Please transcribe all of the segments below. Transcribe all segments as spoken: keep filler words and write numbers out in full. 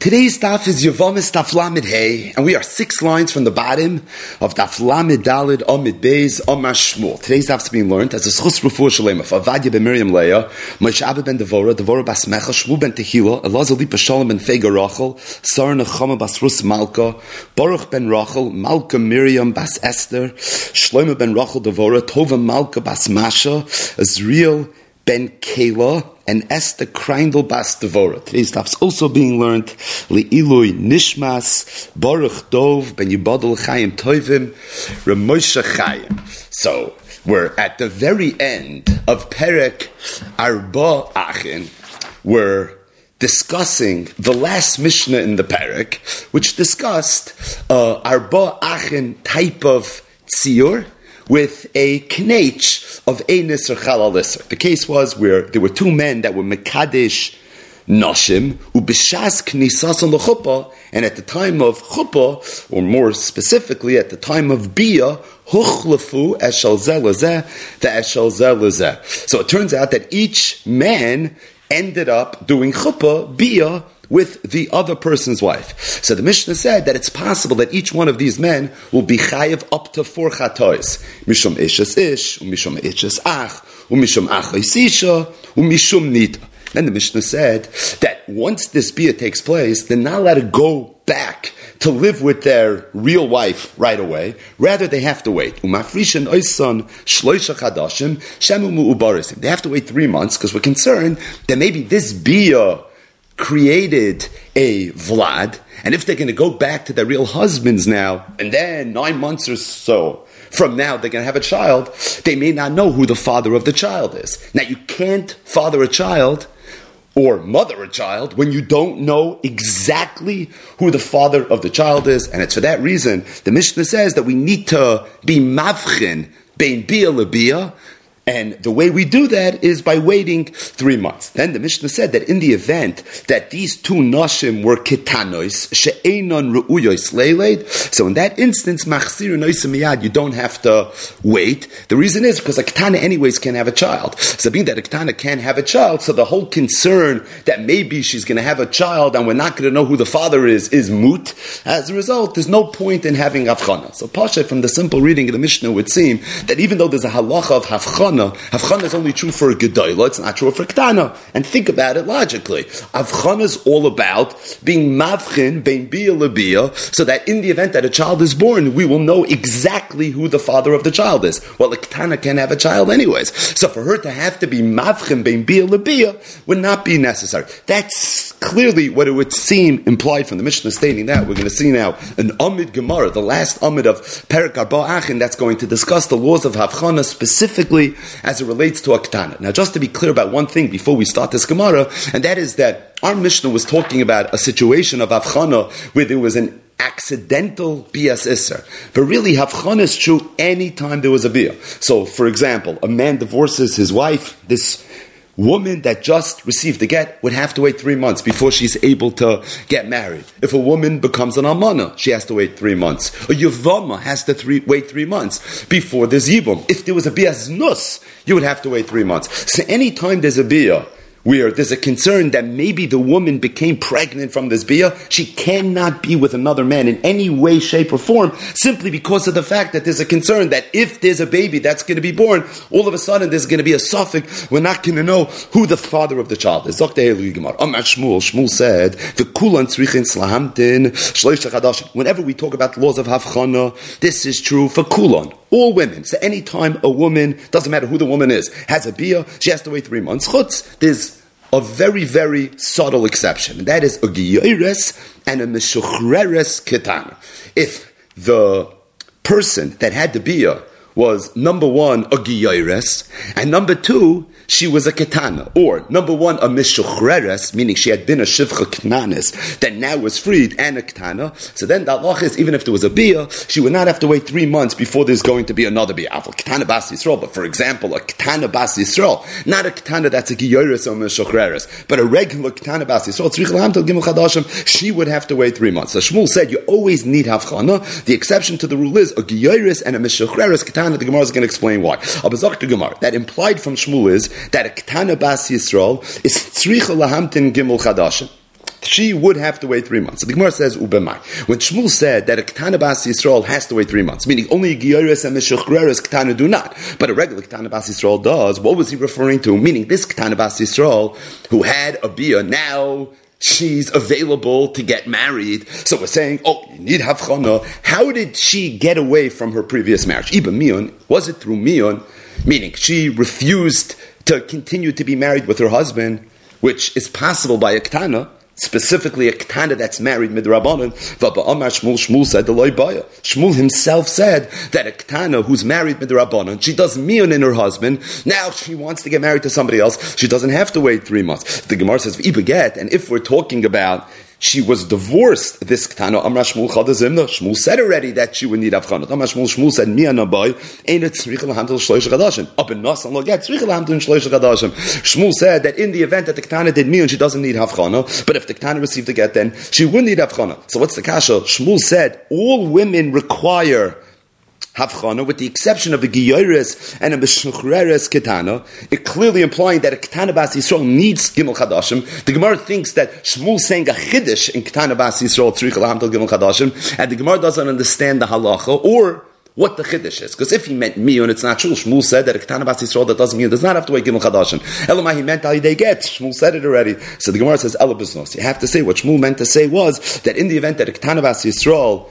Today's daf is Yevamis Daf Lamed Hey, and we are six lines from the bottom of Daf Lamed Dalid Amid Beis Amar Shmuel. Today's daf is being learned as a Schus Refuah Shalema for Avadia ben Miriam Leah, Moshe Abba ben Devora, Devora bas Mecha, Shmuel ben Tehila, Elazar Lipa Shalom ben Fega Rachel, Sarah Nechama bas Rus Malka, Baruch ben Rachel, Malka Miriam bas Esther, Shlomo ben Rachel Devora, Tova Malka bas Masha, Azriel ben Kayla, and Esther Kreindl bas Devora. Today's daf is also being learned Le'ilui Nishmas Baruch Dov ben Yibadol Chaim Tovim Ramosha Chaim. So we're at the very end of Perek Arba Achin. We're discussing the last Mishnah in the Perek, which discussed uh, Arba Achin type of tziyur with a knech of Einis or Chalal Isser. The case was where there were two men that were Mekadesh Noshim, Ubishas Knisas on the Chuppah, and at the time of Chuppah, or more specifically at the time of Bia, Huchlafu Eshal Zelazeh, the Eshal Zelazeh. So it turns out that each man ended up doing Chuppah, Bia, with the other person's wife. So the Mishnah said that it's possible that each one of these men will be chayiv up to four chatois. Mishum ishes ish, umishum ishes ach, umishum achos isha, umishum nita. Then the Mishnah said that once this bia takes place, they're not allowed to go back to live with their real wife right away. Rather, they have to wait. Umafrishan oisan shloisha chadashim shemu mu'ubarisim. They have to wait three months because we're concerned that maybe this bia created a Vlad, and if they're going to go back to their real husbands now, and then nine months or so from now they're going to have a child, they may not know who the father of the child is. Now, you can't father a child or mother a child when you don't know exactly who the father of the child is, and it's for that reason the Mishnah says that we need to be mavchin bein bia lebia. And the way we do that is by waiting three months. Then the Mishnah said that in the event that these two nashim were ketanois, she'enon ru'uyois leiled, so in that instance, machzir noisim miyad, you don't have to wait. The reason is because a ketana anyways can have a child. So being that a ketana can have a child, so the whole concern that maybe she's going to have a child and we're not going to know who the father is, is moot. As a result, there's no point in having havchana. So Pasha, from the simple reading of the Mishnah, would seem that even though there's a halacha of havchana, Havchana is only true for a Gedolah, it's not true for Ktana. And think about it logically. Havchana is all about being mavchin, bein bia lebia, so that in the event that a child is born, we will know exactly who the father of the child is. Well, a Ktana can have a child anyways. So for her to have to be mavchin, bein bia lebia would not be necessary. That's clearly what it would seem implied from the Mishnah stating that. We're going to see now an Amid Gemara, the last Amid of Perek Arba Achin, that's going to discuss the laws of Havchana specifically as it relates to a Ketana. Now, just to be clear about one thing before we start this Gemara, and that is that our Mishnah was talking about a situation of Havchana where there was an accidental bias isser. But really, Havchana is true any time there was a bia. So, for example, a man divorces his wife, this woman that just received the get would have to wait three months before she's able to get married. If a woman becomes an almana, she has to wait three months. A yavama has to three, wait three months before there's yibum. If there was a bias nus, you would have to wait three months. So anytime there's a bia where there's a concern that maybe the woman became pregnant from this bia, she cannot be with another man in any way, shape, or form, simply because of the fact that there's a concern that if there's a baby that's going to be born, all of a sudden there's going to be a suffix, we're not going to know who the father of the child is. Shmuel said, whenever we talk about the laws of Havchana, this is true for kulan, all women. So anytime a woman, doesn't matter who the woman is, has a bia, she has to wait three months. Chutz, there's a very, very subtle exception, and that is a giyoires and a meshuchreres ketana. If the person that had the bia was, number one, a giyoires, and number two, she was a ketana, or number one, a mishuchreres, meaning she had been a shivcha knanis, that now was freed, and a ketana. So then the halach is, even if there was a bia, she would not have to wait three months before there's going to be another bia. Aval ketana bas Yisrael, but for example, a ketana bas Yisrael, not a ketana that's a giyoris or mishuchreres, but a regular ketana bas Yisrael, tzrich lahamtel gimel chadashim, she would have to wait three months. So Shmuel said, you always need havchana. The exception to the rule is a giyoris and a mishuchreres ketana. The Gemara is going to explain why. Abazak the Gemara, that implied from Shmuel is that a Ketana Bas Yisrael is Tzricha Lahamtin Gimel Chadashim. she would have to wait three months. So the Gemara says, Ubemai. When Shmuel said that a Ketana Bas Yisrael has to wait three months, meaning only Giyoris and Meshuchreres Ketana do not, but a regular Ketana Bas Yisrael does, what was he referring to? Meaning this Ketana Bas Yisrael, who had a Bia, now she's available to get married. So we're saying, oh, you need Havchana. How did she get away from her previous marriage? Iba Mion, was it through Mion? Meaning she refused to continue to be married with her husband, which is possible by a Ketana, specifically a Ketana that's married midrabanan. Shmuel, Shmuel said the loy baya. Shmuel himself said that a Ketana who's married midrabanan, she does mion in her husband. Now she wants to get married to somebody else. She doesn't have to wait three months. The Gemara says v'ibaget, and if we're talking about she was divorced, this Ketana, Amra Shmuel Chadazimna. Shmuel said already that she would need Avchana. Amra Shmuel, Shmuel said, Mi anabai, ain't it tzricha l'hamdil shloish chadashim. Up in Nas, and look at tzricha l'hamdil shloish chadashim. Shmuel said that in the event that the Ketana did Mion, she doesn't need Havchana, but if the Ketana received the get, then she would need Havchana. So what's the kasha? Shmuel said, all women require Havchana, with the exception of a Giyoris and a Meshuchreres Ketana, it clearly implying that a Ketana Bas Yisrael needs Gimel Chadashim. The Gemara thinks that Shmuel saying a Chiddush in Ketana Bas Yisrael Tzrich L'Hamtel Gimel Chadashim, and the Gemara doesn't understand the halacha or what the Chiddush is. Because if he meant Miyun, it's not true. Shmuel said that a Ketana Bas Yisrael that doesn't Miyun does not have to wait Gimel Chadashim. Elamai, he meant Alidei Get. Shmuel said it already. So the Gemara says Ela Biznos. You have to say what Shmuel meant to say was that in the event that a Ketana Bas Yisrael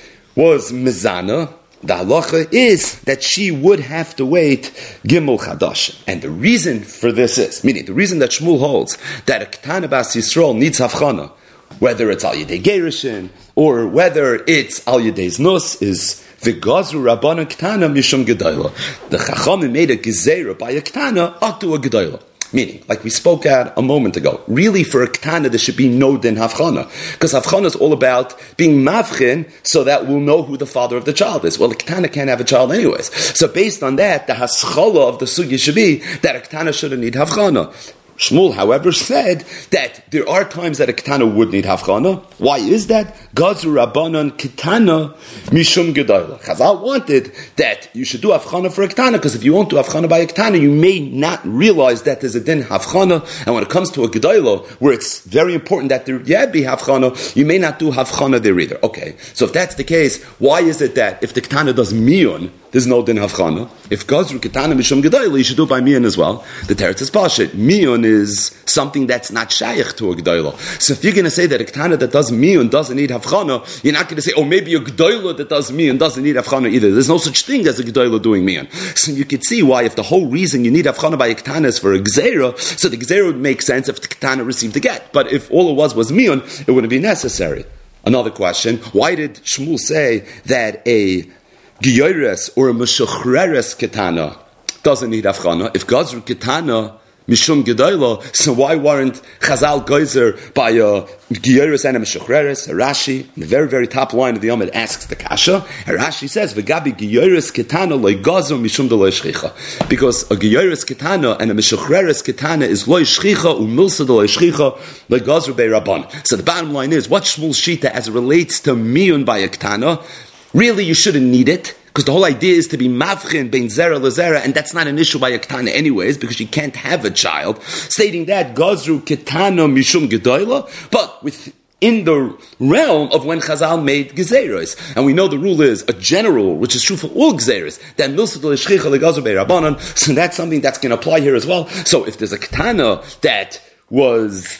was Mizana, the halacha is that she would have to wait Gimel Chadash. And the reason for this is, meaning the reason that Shmuel holds that a Ketana Bas Yisrael needs Havchana, whether it's Al Yedei Gerishin, or whether it's Al Yedei Znus, is V'gazru Rabbanan Ketana Mishum Gedayla. The Chachamim made a Gezerah by a Ketana atu a Gedayla. Meaning, like we spoke at a moment ago, really for a Ketana there should be no din Havchana. Because Havchana is all about being mavchin so that we'll know who the father of the child is. Well, a Ketana can't have a child anyways. So based on that, the haschala of the sugya should be that a Ketana shouldn't need Havchana. Shmuel, however, said that there are times that a Ketana would need Havchana. Why is that? Gazu Rabbanan Ketana Mishum Gedayla. Chazal wanted that you should do Havchana for a Ketana, because if you won't do Havchana by a Ketana, you may not realize that there's a din Havchana, and when it comes to a Gedayla, where it's very important that there yeah, be Havchana, you may not do Havchana there either. Okay, so if that's the case, why is it that if the Ketana does Miyun, there's no din Havchana? If Gazru Ketana Mishum Gedayla, you should do it by Miyun as well. The Teretz is Pashit. Miyun is something that's not shaykh to a G'dayla. So if you're going to say that a Ketana that does Miyun doesn't need Havchana, you're not going to say, oh, maybe a G'dayla that does Miyun doesn't need Havchana either. There's no such thing as a G'dayla doing Miyun. So you could see why if the whole reason you need Havchana by a Ketana is for a Gzeira, so the Gzeira would make sense if the Ketana received the get. But if all it was was Miyun, it wouldn't be necessary. Another question, why did Shmuel say that a Giyoris or a Meshuchreres Ketana doesn't need Havchana? If Gazru Ketana Mishum Gedayla, so why weren't Chazal Geyser by a Giyoris and a Meshuchreres? Rashi, in the very, very top line of the Yomid, asks the Kasha. Rashi says, V'gabi Giyoris Ketana loy Gazu Mishum de loy Shchicha. Because a Giyoris Ketana and a Meshuchreres Ketana is loy Shchicha, umilsa de loy Shchicha, loy Gazu bei Rabban. So the bottom line is, what Shmuel's Shita as it relates to Miyun by a Ketana, really you shouldn't need it, because the whole idea is to be mavchin bein zera lezera, and that's not an issue by a Ketana anyways, because she can't have a child. Stating that, Gazru Ketana Mishum Gedayla, but within the realm of when Chazal made Gezeros. And we know the rule is a general, which is true for all Gezeros, that Milsa de l'Shchicha leGazru bei Rabbanan, so that's something that's going to apply here as well. So if there's a Ketana that was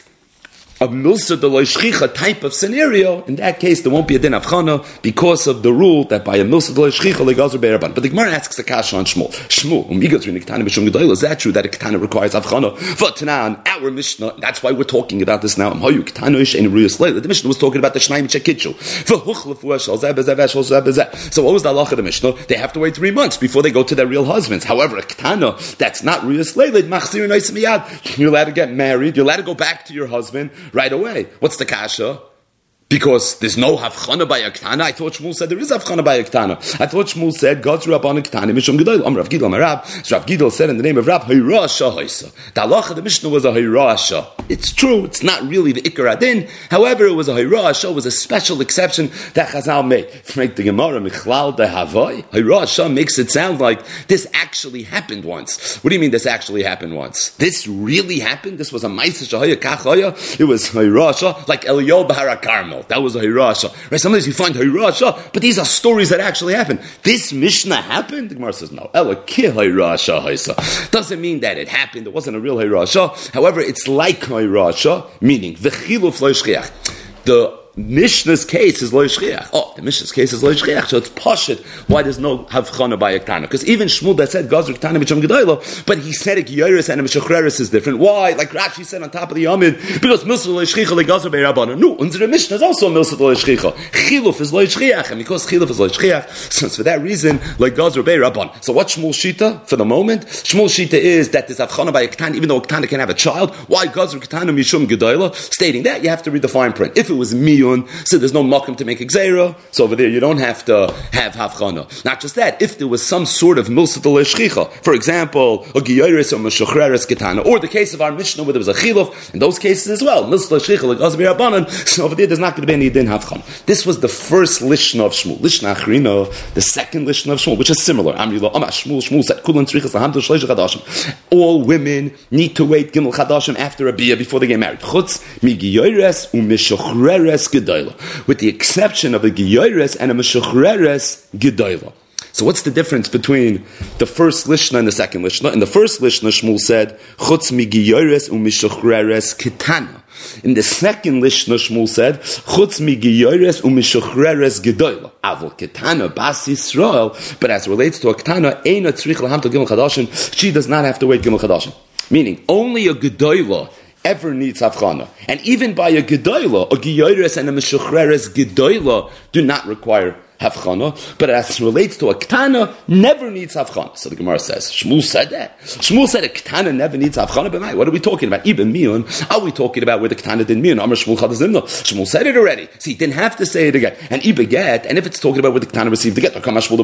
a milsa de loy shchicha type of scenario, in that case there won't be a din Havchana because of the rule that by a milsa de loy shchicha legazer be'eraban. But the Gemara asks a kasha on Shmuel. Shmuel, umigas rin ketana b'shum gedayla. Is that true that a ketana requires Havchana? For Tanan, our Mishnah, that's why we're talking about this now. Amhayu ketanoish and ruyas leila. The Mishnah was talking about the shnayim chekitchu. For huchlefu shal zeh bezeh v'shal zeh bezeh. So what was the halacha of the Mishnah? They have to wait three months before they go to their real husbands. However, a ketana that's not ruyas leila, machzir nois miyad. You're allowed to get married. You're allowed to go back to your husband right away. What's the kasha? Because there's no havchana by a ktana. I thought Shmuel said there is havchana by a ktana. I thought Shmuel said God's rabban a ktana mishum gedol. Am Rav Gidol am Rab. So Rav Gidol said in the name of Rab Hayra Asha Haisa. The halacha of the Mishnah was a Hayra Asha. It's true. It's not really the Ikar Adin. However, it was a Hayra Asha. It was a special exception that Chazal made. To make the Gemara Michlal de Havai. Hayra Asha makes it sound like this actually happened once. What do you mean this actually happened once? This really happened. This was a Ma'aseh Shahaya Kachaya. It was Hayra Asha, like Eliyahu Bahar Carmel. That was a Hirasha. Right? Sometimes you find Hirasha, but these are stories that actually happened. This Mishnah happened? The Gemara says no. Ela ki Hirasha haisa. Doesn't mean that it happened. It wasn't a real Hirasha. However, it's like Hirasha, meaning the chiluf lo yishchiach. The Mishnah's case is lo yishchiach. Oh, the Mishnah's case is lo yishchiach. So it's pashut. Why there's no havchana by a ktana? Because even Shmuel that said Gazur ktana mitzvah gedaylo, but he said a giyaris and a mishachreris is different. Why? Like Rashi said on top of the Yamid, because milsa lo yishchicha le Gazur be'Rabbanan. No, unsere Mishnah is also milsa lo yishchicha. Chiluf is lo yishchiach, and because chiluf is lo yishchiach, so it's for that reason like Gazur be'Rabbanan. So what Shmuel shita for the moment? Shmuel shita is that there's havchana by a ktana, even though a ktana can have a child. Why Gazur ktana mishum gedaylo? Stating that you have to read the fine print. If it was me. So there's no makom to make exera. So over there you don't have to have havchana. Not just that, if there was some sort of milsat l'shchicha, for example, a giyaris or meshachreres ketana, or the case of our Mishnah where there was a chiluf, in those cases as well, milsat l'shchicha like azmi rabbanan. So over there there's not going to be any din havchana. This was the first lishna of Shmuel, lishna achrina, the second lishna of Shmuel, which is similar. Amrila amash Shmuel Shmuel said kulan tzrichas lahamdu shleish chadashim. All women need to wait gimel chadashim after a bia before they get married. Chutz mi giyaris u meshachreres gedayla. With the exception of a giyaris and a meshachreres gedayla. So what's the difference between the first lishna and the second lishna? In the first lishna, Shmuel said, chutz mi giyaris u meshachreres ketana. In the second lishna, Shmuel said, chutz mi giyaris u meshachreres gedayla. Avol ketana bas Yisrael, but as it relates to a ketana, eina tzrich lahamto gimel chadashim, she does not have to wait gimel chadashim. Meaning, only a gedayla ever needs havchana. And even by a gedoyla, a giyaris and a meshachreres gedoyla do not require havchana, but as it relates to a ktana, never needs havchana. So the Gemara says, Shmuel said that. Shmuel said a ktana never needs havchana, but what are we talking about? Even miyun, are we talking about where the ktana didn't miyun? Amar Shmuel chadazimno. Shmuel said it already. See, he didn't have to say it again. And ibe get, and if it's talking about where the ktana received the get,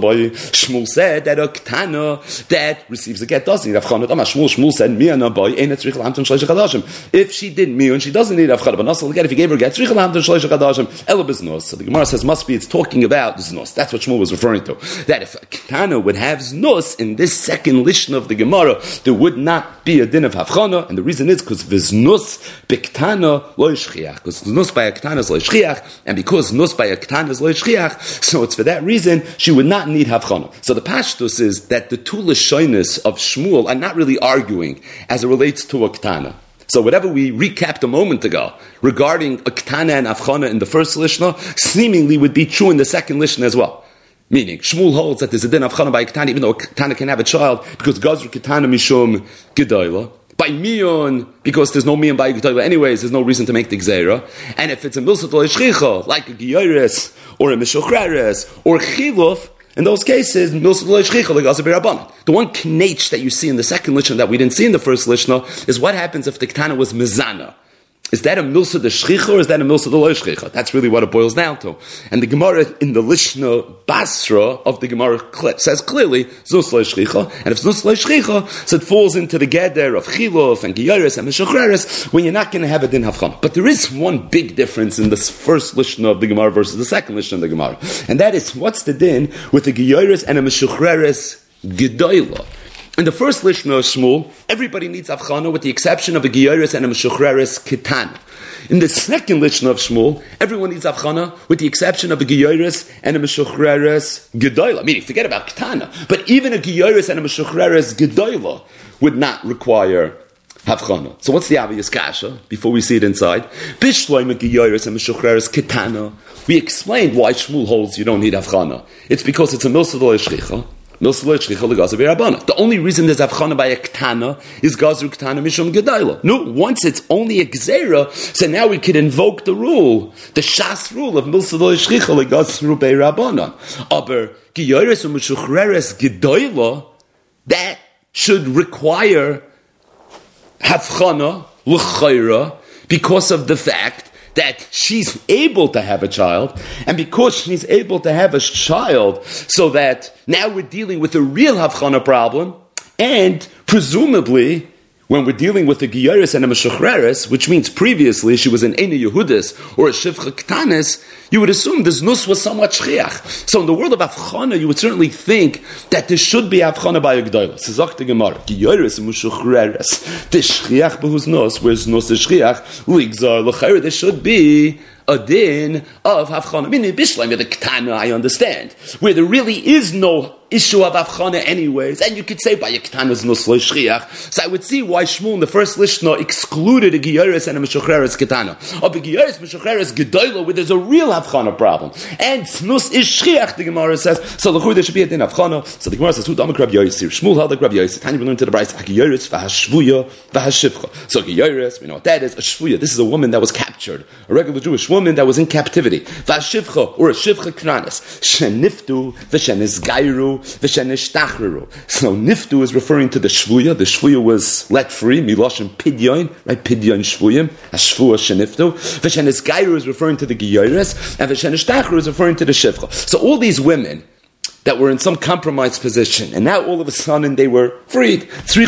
Shmuel said that a ktana that receives the get doesn't need havchana. Amar Shmuel, Shmuel said, miyana boy, ein etzrich l'hamton shleish chadashim. If she did miyun, she doesn't need havchana. But nasal get, if he gave her a get, tzrich l'hamton shleish chadashim, ela biznos. So the Gemara says, must be, it's talking about znus. That's what Shmuel was referring to. That if a ketana would have znus in this second lishna of the Gemara, there would not be a din of havchana, and the reason is because v'znus b'ktana lo yishchiach. Because znus by a ketana is lo yishchiach, and because znus by a ketana is lo yishchiach, so it's for that reason she would not need havchana. So the pashtus is that the two lashonis of Shmuel are not really arguing as it relates to a ketana. So whatever we recapped a moment ago regarding a ketana and avchana in the first lishna, seemingly would be true in the second lishna as well. Meaning, Shmuel holds that there's a din of avchana by a ketana, even though a ketana can have a child, because gazru ketana mishum gedayla. By miyun, because there's no miyun by a gedayla anyways, there's no reason to make the gzeira. And if it's a milsat l'shchicha, like a giyaris, or a mishachreres, or chiluf, in those cases, the one knetch that you see in the second lishna that we didn't see in the first lishna is what happens if the ketana was mizana. Is that a milsa de shchicha or is that a milsa de lo shchicha? That's really what it boils down to. And the Gemara in the Lishna Basra of the Gemara says clearly, Znus lo shchicha. And if Znus lo shchicha, so it falls into the geder of chiluf and giyaris and meshachreres, when you're not going to have a din havchana. But there is one big difference in this first Lishna of the Gemara versus the second Lishna of the Gemara. And that is, what's the din with the giyaris and a meshachreres gedoyla? In the first lishna of Shmuel, everybody needs avchana with the exception of a giyaris and a meshachreres ketana. In the second lishna of Shmuel, everyone needs avchana with the exception of a giyaris and a meshachreres gedoyla. Meaning, forget about ketana, but even a giyaris and a meshachreres gedoyla would not require havchana. So what's the obvious kasha before we see it inside? Bishloim a giyaris and meshachreres ketana. We explained why Shmuel holds you don't need havchana. It's because it's a milsa lo yishchicha. The only reason there's avchana by a ktana is gazru ktana mishum gedayla. No, once it's only a gzera, so now we could invoke the rule, the shas rule of milsa lo yishchicha legazru bei rabbanan. Aber giyaris u meshachreres gedayla, that should require havchana l'chayra because of the fact that she's able to have a child, and because she's able to have a child, so that now we're dealing with a real Havchana problem, and presumably, when we're dealing with a Giyaris and a Meshuchreres, which means previously she was an Eina Yehudis or a Shivcha Ktanis, you would assume this Nus was somewhat Shchiach. So in the world of Avchana, you would certainly think that there should be Avchana by a G'dayla. So Zok the Gemara, Giyaris and Meshuchreres, the Shchiach behuz Nus, whereas Nus is Shchiach, Ligzar, L'chair, there should be a din of Havchana. I mean, in Bishlam, the Ketana, I understand, where there really is no issue of Avchana anyways, and you could say by a Ketana's Nus lo Shchiach. So I would see why Shmuel in the first Lishna excluded a Giyaris and a Meshuchreres Ketana. Of a Giyaris, Meshuchreres Gedoyla, where there's a real Havchana problem. And Nus is Shchiach, the Gemara says, so the there should be a din Havchana. So the Gemara says, who Damak Rabbi Yossi? Shmuel held like Rabbi Yossi. Tanya learned to the Bryce, a Giyaris, v'hashvuya, v'hashivcha. So Giyaris, we know what that is, a Shvuya. This is a woman that was captured, a regular Jewish woman that was in captivity. V'hashivcha, or a Shivcha Kranis. Sheniftu, v'shenisgairu, v'shenishtachreru. So Niftu is referring to the Shvuya. The Shvuya was let free, Miloshem Pidyon, right? Pidyon Shvuyim, a Shvuya Sheniftu. V'shenisgairu is referring to the Giyaris, and v'shenishtachreru is referring to the Shivcha. So all these women that were in some compromised position, and now all of a sudden they were freed. They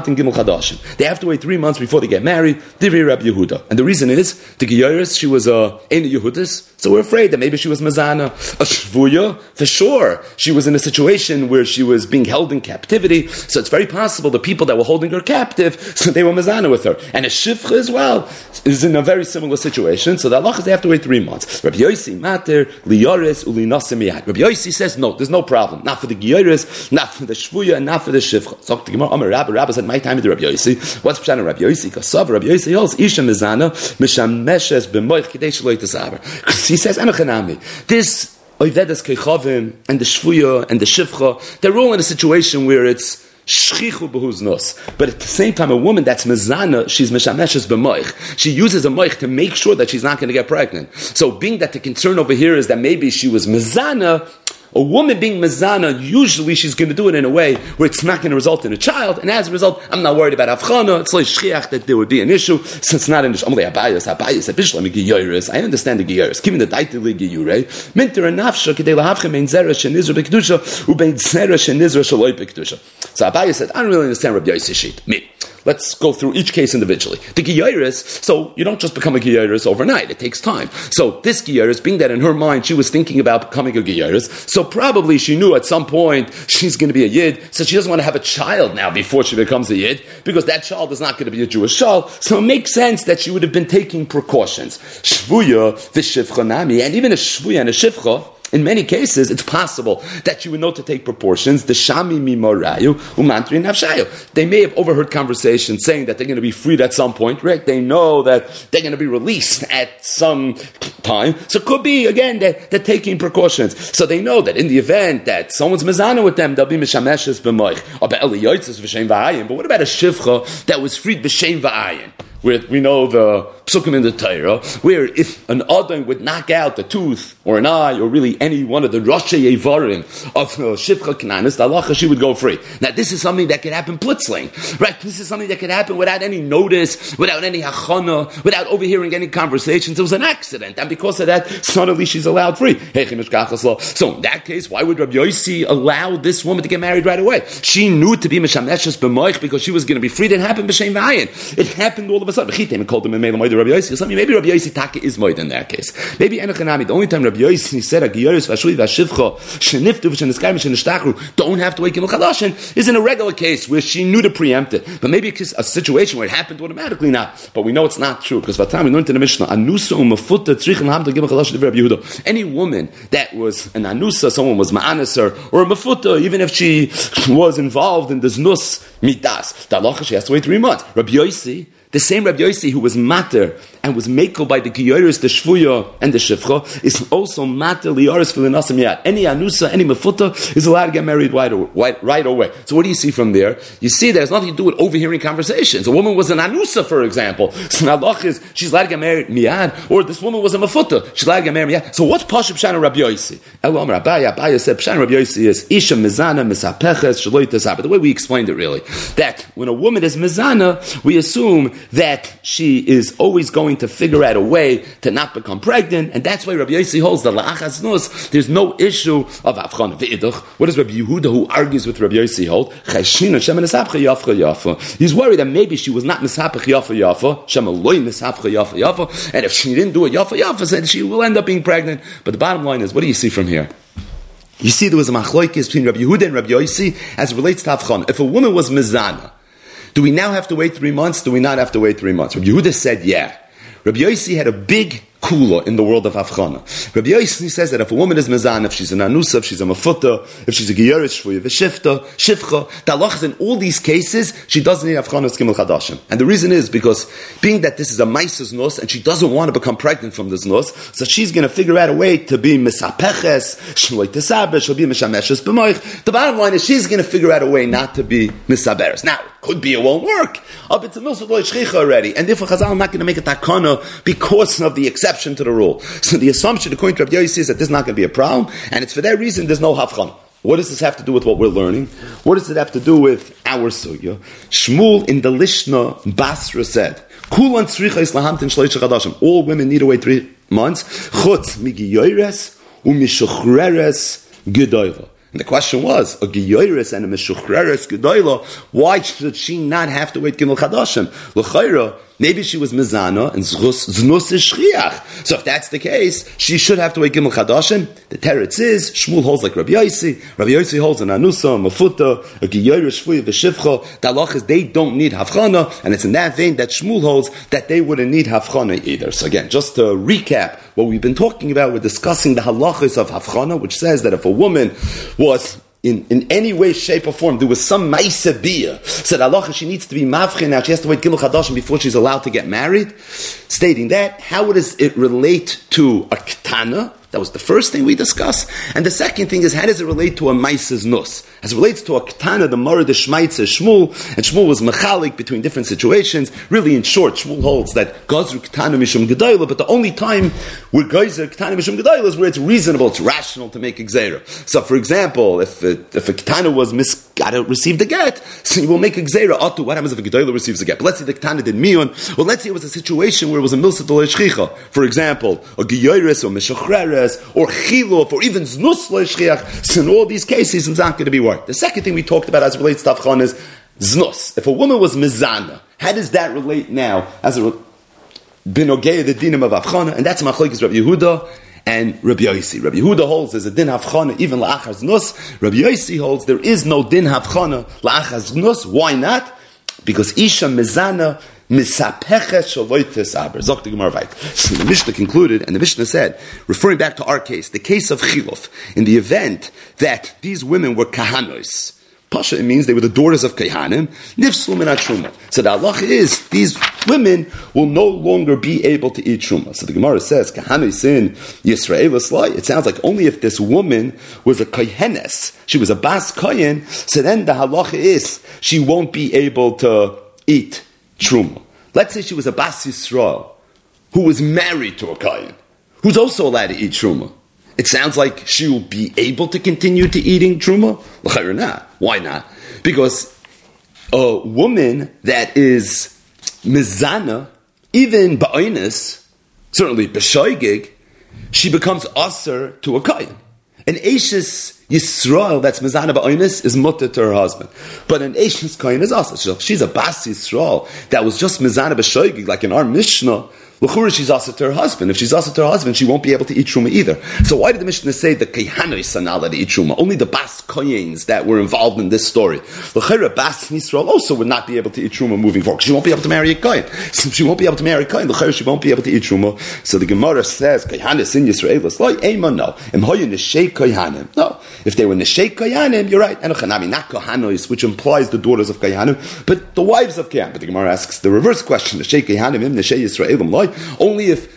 have to wait three months before they get married. Divrei Rabbi Yehuda, and the reason is the Giyaris, she was a Eina Yehudis, so we're afraid that maybe she was Mazana. A Shvuya, for sure, she was in a situation where she was being held in captivity. So it's very possible the people that were holding her captive, so they were Mazana with her, and a Shivcha as well is in a very similar situation. So the Allah is they have to wait three months. Rabbi Yossi Mater Liyaris Ulinasim Miyad. Rabbi Yossi says no, there's no problem. Not for the Giyaris, not for the Shvuya, and not for the Shivcha. So the Gemara, Amar Rabbi, Rabbi said, my time with the Rabbi Yossi. What's Pshan Rabbi Yossi? Kasav Rabbi Yossi holds Isha Mizana Mishameshes B'moich Kidei Shaloi Tasaber. Because he says, Anachanami, this Oivedas Kechavim and the Shvuya and the Shivcha, they're all in a situation where it's Shchichu behuz nos. But at the same time, a woman that's mezana, she's meshameshes b'moich. She uses a moich to make sure that she's not going to get pregnant. So being that the concern over here is that maybe she was mezana, a woman being mezana, usually she's going to do it in a way where it's not going to result in a child, and as a result, I'm not worried about Avchana. It's like shchiach that there would be an issue, so it's not an issue. I'm like, Abayas, Abayas, Abishlam, Giyaris. I understand the Giyaris. Give me the daitili Giyure. Minter and nafsha, kedei lahavchem ein zera shenizra bekdusha, ubein zera shenizra shaloi bekdusha. So Abayas said, I don't really understand Rabbi Yossi sheet. Me. Let's go through each case individually. The Giyaris, so you don't just become a Giyaris overnight. It takes time. So this Giyaris, being that in her mind she was thinking about becoming a Giyaris, so probably she knew at some point she's going to be a Yid, so she doesn't want to have a child now before she becomes a Yid, because that child is not going to be a Jewish child. So it makes sense that she would have been taking precautions. Shvuya, v'shivcha nami, and even a Shvuya and a Shivcha, in many cases, it's possible that you would know to take proportions. The shami mimorayu umantri nafshayu. They may have overheard conversations saying that they're going to be freed at some point, right? They know that they're going to be released at some time. So it could be, again, that they're taking precautions. So they know that in the event that someone's mezana with them, they'll be mishameshes b'moich. Or be'eliyotzes v'shem v'ayin. But what about a shivcha that was freed b'shem v'ayin? Where we know the psukim in the Torah, where if an Adam would knock out the tooth or an eye or really any one of the Roshei Yevarim of uh, Shivcha Knanis, the halacha, she would go free. Now this is something that could happen blitzling, right? This is something that could happen without any notice, without any hachana, without overhearing any conversations. It was an accident, and because of that, suddenly she's allowed free. So in that case, why would Rabbi Yossi allow this woman to get married right away? She knew to be Meshameshes b'moich because she was going to be freed. It happened b'shem v'ayin. It happened all of a sudden. Called him a Rabbi Yossi. Maybe Rabbi Yossi Taka is moed in that case. Maybe Enochanami. The only time Rabbi Yossi said a Giyaris v'ashui v'ashivcha sheniftu v'sheniskai v'shenishtakru don't have to wake him l'chadashin is in a regular case where she knew to preempt it. But maybe it's a situation where it happened automatically not. But we know it's not true because Vatam we learned in the Mishnah anusa u'mafuta tzrichen ham to give a chadash to Rabbi Yehuda. Any woman that was an anusa, someone was ma'aneser or a mafuta, even if she was involved in this nus mitas, the halacha she has to wait three months. Rabbi Yossi, the same Rabbi Yossi who was mater and was makel by the Giyaris, the Shvuya, and the Shivcha, is also mater liyaris v'lenasim yad. Any anusa, any mefuta is allowed to get married right, right, right away. So what do you see from there? You see there's nothing to do with overhearing conversations. A woman was an anusa, for example. So now is she's allowed to get married miyad, or this woman was a mefuta, she's allowed to get married miyad. So what's Pashup Shana Rabbi Yossi? Elam Rabbi Abaya said Shana Rabbi Yossi is isha mizana misapeches shaloi tasaber. The way we explained it really, that when a woman is mizana, we assume that she is always going to figure out a way to not become pregnant, and that's why Rabbi Yossi holds that la'achas nus, there's no issue of avchana. V'idach, what does Rabbi Yehuda, who argues with Rabbi Yossi, hold? He's worried that maybe she was not misapach yafa yafa, shema loy misapach yafa yafa, and if she didn't do it yafa yafa, then she will end up being pregnant. But the bottom line is, what do you see from here? You see there was a machlokes between Rabbi Yehuda and Rabbi Yossi as it relates to avchana. If a woman was mizana, do we now have to wait three months? Do we not have to wait three months? Rabbi Yehuda said, yeah. Rabbi Yossi had a big kula in the world of avchana. Rabbi Yossi says that if a woman is mezana, if she's an anusa, if she's a mafuta, if she's a giyarish, shvuya, v'shifta, shifcha, the halach is in all these cases, she doesn't need avchana skimel chadashim. And the reason is because, being that this is a maisa's nos, and she doesn't want to become pregnant from this nos, so she's going to figure out a way to be misapeches, shloi tesaber, she'll be mishameshes b'moich. The bottom line is she's going to figure out a way not to be misaberes. Now, could be it won't work. Up it's a milsad loy shchicha already. And therefore Chazal are not going to make a takana because of the exception to the rule. So the assumption according to Rabbi Yossi is that this is not going to be a problem, and it's for that reason there's no havchana. What does this have to do with what we're learning? What does it have to do with our sugya? Shmuel in the Lishna Basra said, Kulan tzricha is lahamtin shleisha chadashim. All women need to wait three months. Chutz migiyoyres umishuchreres gedoyla. And the question was, a giyoyres and a meshuchreres gedoyla, why should she not have to wait gimel chadashim? L'chayra, maybe she was mizana and znus is shchiach. So if that's the case, she should have to wait gimel chadashim. The teretz is, Shmuel holds like Rabbi Yossi. Rabbi Yossi holds an anusa, a mafuta, a giyoyres, shvuya, v'shivcha. The halach is they don't need havchana, and it's in that vein that Shmuel holds that they wouldn't need havchana either. So again, just to recap what we've been talking about, we're discussing the halachas of havchana, which says that if a woman was in, in any way, shape, or form, there was some ma'isa biyah, said halacha, she needs to be mavchin, now she has to wait gimel chadashim before she's allowed to get married. Stating that, how does it relate to a ketana? That was the first thing we discussed. And the second thing is, how does it relate to a maisa's nus? As it relates to a ketana, the Moreh the Shmaitzer Shmuel, and Shmuel was mechalik between different situations. Really, in short, Shmuel holds that gazru ketana mishum gedayla, but the only time where gazru ketana mishum gedayla is where it's reasonable, it's rational to make gzeira. So, for example, if a, if a ketana was mis got to receive the get, so you will make a gzeira. Atu, what happens if a gedayla receives a get? But let's say the ketana did miyun. Well, let's say it was a situation where it was a milsat l'shchicha. For example, a giyoyres or meshachreres, or chilof, or even znus l'shchiach. So in all these cases, it's not going to be worked. The second thing we talked about as it relates to avchana is znus. If a woman was mizana, how does that relate now as a binogei the dinim of avchana? And that's machlokes Rabbi Yehuda and Rabbi Yossi. Rabbi Yehuda holds there's a din havchana even la'achar znus. Rabbi Yossi holds there is no din havchana la'achar znus. Why not? Because isha mizana misapeches shaloi tesaber. Zok the Gemara vayik. So the Mishnah concluded, and the Mishnah said, referring back to our case, the case of chilof, in the event that these women were kahanos. Pasha, it means they were the daughters of Kehanim. Nifslu min truma. So the halacha is these women will no longer be able to eat truma. So the Gemara says Kehanis in Yisrael Slai. It sounds like only if this woman was a kohenes, she was a bas kohen. So then the halacha is she won't be able to eat truma. Let's say she was a bas Yisrael who was married to a kohen who's also allowed to eat truma. It sounds like she will be able to continue to eating truma. L'chayr not. Why not? Because a woman that is mizana, even ba'onis, certainly b'shoigig, she becomes aser to a kohen. An Eishes Yisrael that's mizana ba'onis is mutter to her husband. But an Eishes kohen is aser. So if she's a bas Yisrael that was just mizana b'shoigig, like in our Mishnah, l'chura she's aser to her husband. If she's aser to her husband, she won't be able to eat truma either. So why did the Mishnah say the kehanos are not allowed to eat truma? Only the bas koyens that were involved in this story. L'chura bas Yisrael also would not be able to eat truma moving forward. She won't be able to marry a kohen. Since she won't be able to marry a kohen, l'chura she won't be able to eat truma. So the Gemara says kehanos in Yisrael is like ema no. Im hoyu neshei kohanim. No, if they were neshei kohanim, you're right. And chanami not kohanos, which implies the daughters of kohanim, but the wives of kohanim. But the Gemara asks the reverse question: neshei kohanim im neshei Yisraelim like only if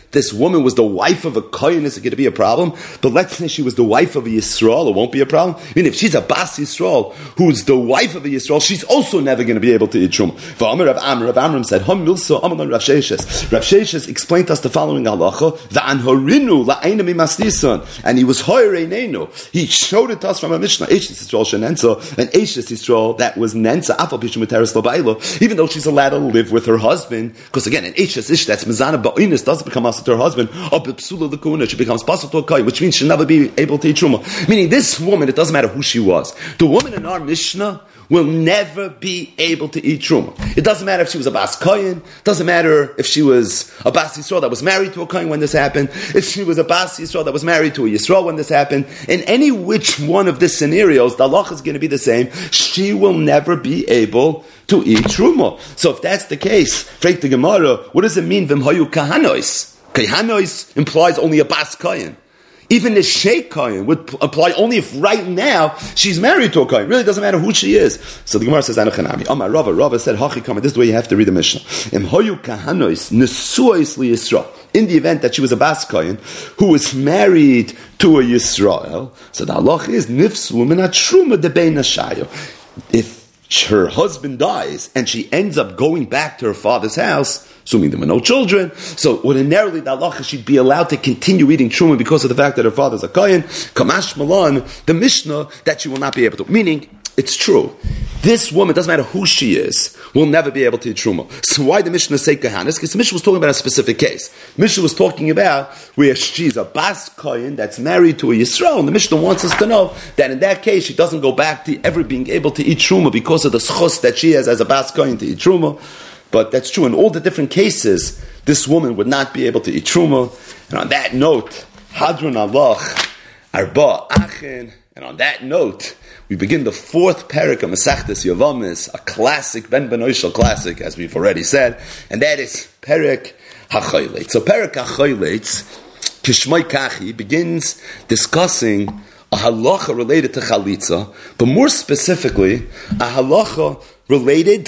this woman was the wife of a kohen, is it going to be a problem? But let's say she was the wife of a Yisrael, it won't be a problem. I mean, if she's a Bas Yisrael, who's the wife of a Yisrael, she's also never going to be able to eat Truma. For Amr of Amr, Rav Amram said, Ham Milsa, Amr Rav Sheshes. Rav Sheshes explained to us the following halacha, V'an horinu la'eina mimasnisan, and he was hoyreinenu. He showed it to us from a Mishnah, Eishes Yisrael shenensa, and Eishes Yisrael that was nensa, afal pishim uteres labailo, even though she's allowed to live with her husband, because again, an Eishes Ish, that's mezana ba'inus, doesn't become asa to her husband, or b'psula l'kuna, she becomes pasal to a kai, which means she'll never be able to eat Truma. Meaning this woman, it doesn't matter who she was. The woman in our Mishnah will never be able to eat Truma. It doesn't matter if she was a Bas Kohen, doesn't matter if she was a Bas Yisrael that was married to a Kohen when this happened, if she was a Bas Yisrael that was married to a Yisrael when this happened. In any which one of these scenarios, the halacha is going to be the same. She will never be able to eat Truma. So if that's the case, Freit the Gemara, what does it mean, V'im hayu kahanois? Kahanois implies only a Bas Kohen. Even the Sheikh Kohen would apply only if right now she's married to a Kohen. It really doesn't matter who she is. So the Gemara says, Anachanami. Amar Rava, Rava said, Hachi Kama, this is the way you have to read the Mishnah. Im hoyu kahanois nesuos li Yisrael. In the event that she was a Bas Kohen who was married to a Yisrael, so the halach is, nifsu min truma de bein nashayo. If her husband dies and she ends up going back to her father's house, assuming there were no children, so ordinarily the halacha she'd be allowed to continue eating truma because of the fact that her father's a kohen. Kamash Malan, the Mishnah, that she will not be able to. Meaning, it's true. This woman, doesn't matter who she is, will never be able to eat truma. So why the Mishnah say kahanas? Because the Mishnah was talking about a specific case. Mishnah was talking about where she's a Bas Kohen that's married to a Yisrael, and the Mishnah wants us to know that in that case she doesn't go back to ever being able to eat truma because of the schos that she has as a Bas Kohen to eat truma. But that's true. In all the different cases, this woman would not be able to eat truma. And on that note, Hadron Alach, Arba Achen, and on that note, we begin the fourth parak of Masechtas Yavamis, a classic, Ben Benoishal classic, as we've already said, and that is Parak HaChoylet. So Parak HaChoylet, Kishmai Kachi, begins discussing a halacha related to Chalitza, but more specifically, a halacha related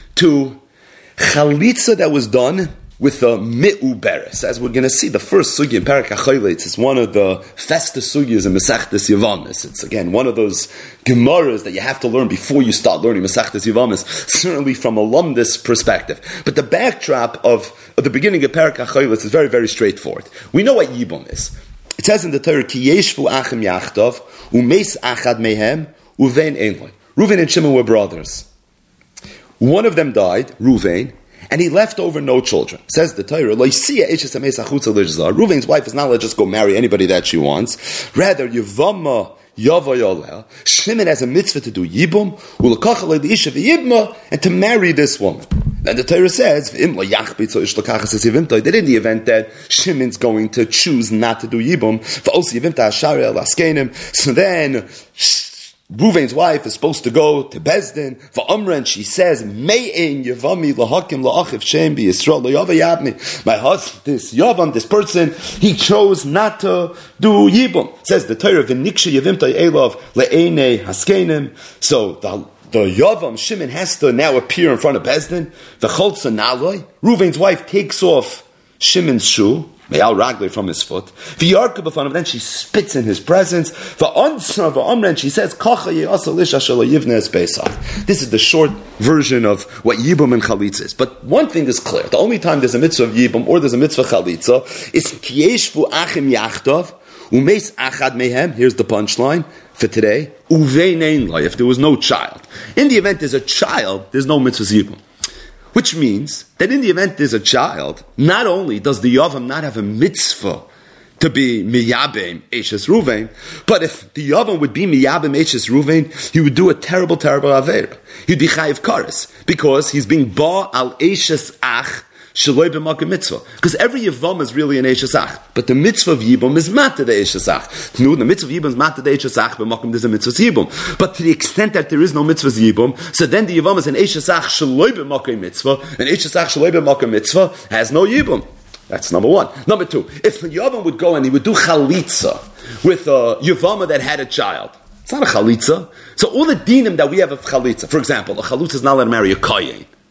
to Chalitza that was done with a mi'u beres. As we're going to see, the first sugi in Parak HaChoylet is one of the festus sugyas in Masechtas Yavamis. It's again one of those gemaras that you have to learn before you start learning Masechtas Yavamis, certainly from a lumdis perspective. But the backdrop of, of the beginning of Parak HaChoylet is very, very straightforward. We know what Yibum is. It says in the Torah, Ki yeshvu achem yachtav, umeis achad mehem, uvein einloi. Reuven and Shimon were brothers. One of them died, Reuven, and he left over no children. Says the Torah, Reuven's wife is not allowed to just go marry anybody that she wants. Rather, Yevama Yavayoleh, Shimon has a mitzvah to do Yibum, and to marry this woman. Then the Torah says, that in the event that Shimon's going to choose not to do Yibum, so then Reuven's wife is supposed to go to Bezdin. For Umran, she says, Me'ein Yavami lahakim la'achiv shem bi Yisrael lo'yava. My husband, this Yavam, this person, he chose not to do Yibum. Says the Torah, V'niksha Yavimta Elov le'enei haskenim. So the The Yavam, Shimon, has to now appear in front of Bezdin. The Cholza Naloi, Reuven's wife takes off Shimon's shoe, Me'al Ragli from his foot. V'yarka b'fanav, then she spits in his presence. V'ansa v'amren, she says, Kacha ye'asa lisha shelo yivne es Pesach. This is the short version of what Yibum and Chalitza is. But one thing is clear. The only time there's a mitzvah of Yibum or there's a mitzvah Chalitza is Ki yeshvu achim yachtav, umeis achad mehem, here's the punchline for today, uvein einloi, if there was no child. In the event there's a child, there's no mitzvah Yibum. Which means that in the event there's a child, not only does the Yavam not have a mitzvah to be miyabim eshes Ruvain, but if the Yavam would be miyabim eshes Ruvain, he would do a terrible, terrible avera. He'd be chayiv kares, because he's being ba al eshes ach shaloi b'makom mitzvah. Because every Yavam is really an eshes ach, but the mitzvah of Yibum is matter the eshes ach. No, the mitzvah of Yibum is matter the eshes ach, b'makom there's a mitzvah Yibum. But to the extent that there is no mitzvah Yibum, so then the Yavam is an eshes ach shaloi b'makom mitzvah, and eshes ach shaloi b'makom mitzvah has no Yibum. That's number one. Number two, if the Yavam would go and he would do chalitza with a Yavama that had a child, it's not a chalitza. So all the dinim that we have of chalitza, for example, a chalitza is not allowed to marry a kohen.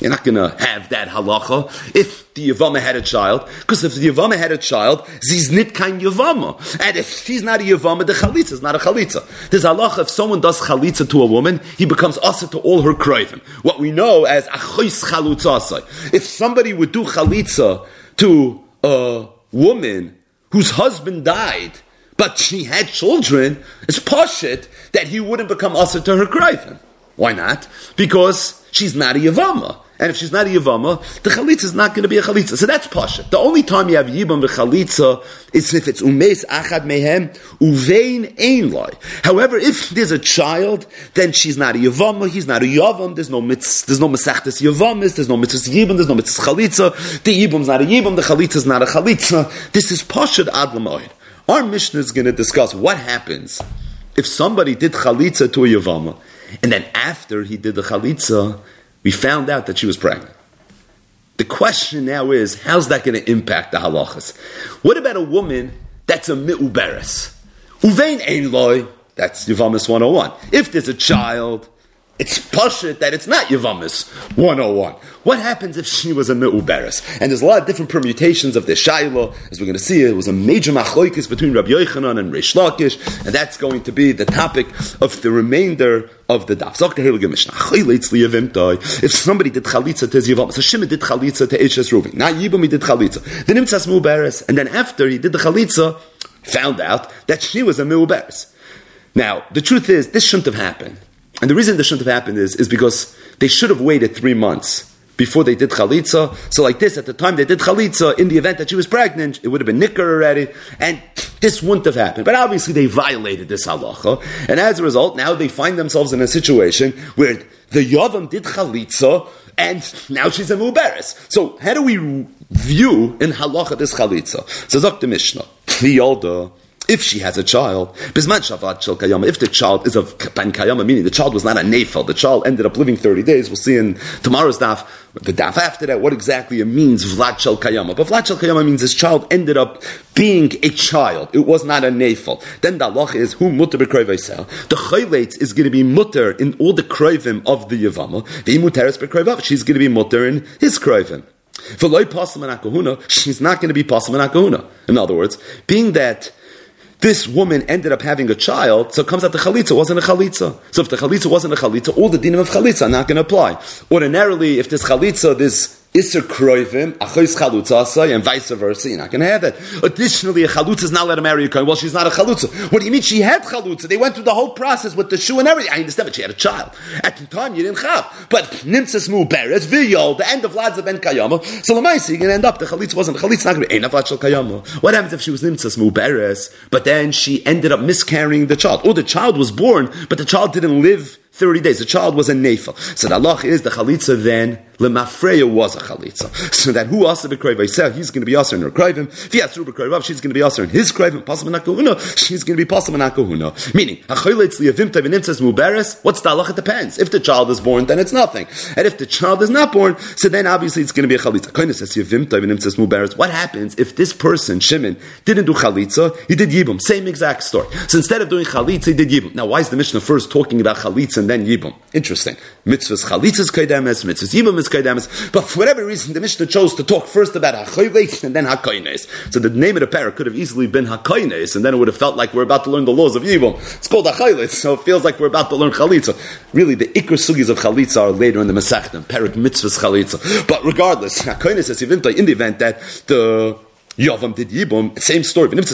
You're not going to have that halacha if the Yavama had a child, because if the Yavama had a child, she's nit kein Yavama. And if she's not a Yavama, the Chalitza is not a Chalitza. There's halacha, if someone does Chalitza to a woman, he becomes asa to all her kroivim. What we know as Achois Chalutzasai. If somebody would do Chalitza to a woman whose husband died, but she had children, it's pashit that he wouldn't become asa to her kroivim. Why not? Because she's not a Yavama. And if she's not a Yavama, the Chalitza is not going to be a Chalitza. So that's pashit. The only time you have Yibam with Chalitza is if it's Umeis Achad Mehem, Uvein Ein Loi. However, if there's a child, then she's not a Yavama, he's not a Yavam, there's no mitz, there's no Mesachtes Yavamis, there's no mitzvahs Yibam, there's no mitzvahs Chalitza, the Yibam's not a Yibam, the Chalitza is not a Chalitza. This is pashit Ad L'Moed. Our Mishnah is going to discuss what happens if somebody did Chalitza to a Yavama, and then after he did the Chalitza, we found out that she was pregnant. The question now is, how's that going to impact the halachas? What about a woman that's a mi'uberes? Uvein ein loy, that's Yavamis one oh one. If there's a child, it's pashut that it's not Yavamis one oh one. What happens if she was a mi'uberes? And there's a lot of different permutations of the shayla. As we're going to see, it was a major machloikis between Rabbi Yochanan and Reish Lakish, and that's going to be the topic of the remainder of the daf. If somebody did chalitza to his Yavamis, so Shimon did chalitza to Eishes Reuven, not Yibam, he did chalitza. The nimtzas mi'uberes, and then after he did the chalitza, found out that she was a mi'uberes. Now, the truth is, this shouldn't have happened. And the reason this shouldn't have happened is, is because they should have waited three months before they did chalitza. So like this, at the time they did chalitza, in the event that she was pregnant, it would have been nicker already, and this wouldn't have happened. But obviously they violated this halacha, and as a result, now they find themselves in a situation where the Yavam did chalitza, and now she's a muberes. So how do we view in halacha this chalitza? So Zok the Mishnah, the Yolda, if she has a child, if the child is of ban kayama, meaning the child was not a nefel, the child ended up living thirty days. We'll see in tomorrow's daf, the daf after that, what exactly it means, vlad shel kayama. But vlad shel kayama means this child ended up being a child. It was not a nefel. Then the halach is, who mutter b'kroivaisel. The chayleitz is going to be mutter in all the kroivim of the yavama. The muteres b'kroivav, she's going to be mutter in his kroivim. She's not going to be pasul and akahuna. In other words, being that this woman ended up having a child, so it comes out the chalitza wasn't a chalitza. So if the chalitza wasn't a chalitza, all the dinim of chalitza are not going to apply. Ordinarily, if this chalitza, this Isser kroivim, achois chalutzasai, and vice versa, you're not going to have that. Additionally, a chalutza is not allowed to marry a kohen. Well, she's not a chalutza. What do you mean she had chalutza? They went through the whole process with the shoe and everything. I understand, but she had a child. At the time, you didn't have. But nimtzas mu beres, v'yol, the end of Ladza ben kayama. So l'maisi, you're going to end up, the chalitza wasn't, the chalitza not going to be ein avad shel kayama. What happens if she was nimtzas mu beres, but then she ended up miscarrying the child? Or the child was born, but the child didn't live thirty days. The child was a nefel. So the halach is the chalitza then, lemafreya was a chalitza. So that who asa b'kroivay, he's going to be asa in her kroivim. V'yasru b'kroivav, she's going to be asa in his kroivim. Pasul v'nakahuna, she's going to be pasul v'nakahuna. Meaning, ha'choyleitz liyavimta v'nimtzas muberes, what's the halach? It depends. If the child is born, then it's nothing. And if the child is not born, so then obviously it's going to be a chalitza. Koine says yavimta v'nimtzas muberes. What happens if this person, Shimon, didn't do chalitza, he did yibum? Same exact story. So instead of doing chalitza, he did yibum. Now, why is the Mishnah first talking about chalitza and then yibum? Interesting. Mitzvahs chalitza is kaidemes, mitzvahs yibum is kaidemes. But for whatever reason, the Mishnah chose to talk first about hachoyves and then hakoynes. So the name of the parak could have easily been hakoynes, and then it would have felt like we're about to learn the laws of yibum. It's called hachoyles, so it feels like we're about to learn chalitza. Really, the ikr sugis of chalitza are later in the Masechta, parak mitzvahs chalitza. But regardless, hakoynes is in the event that the Yavam did Yibum, same story, and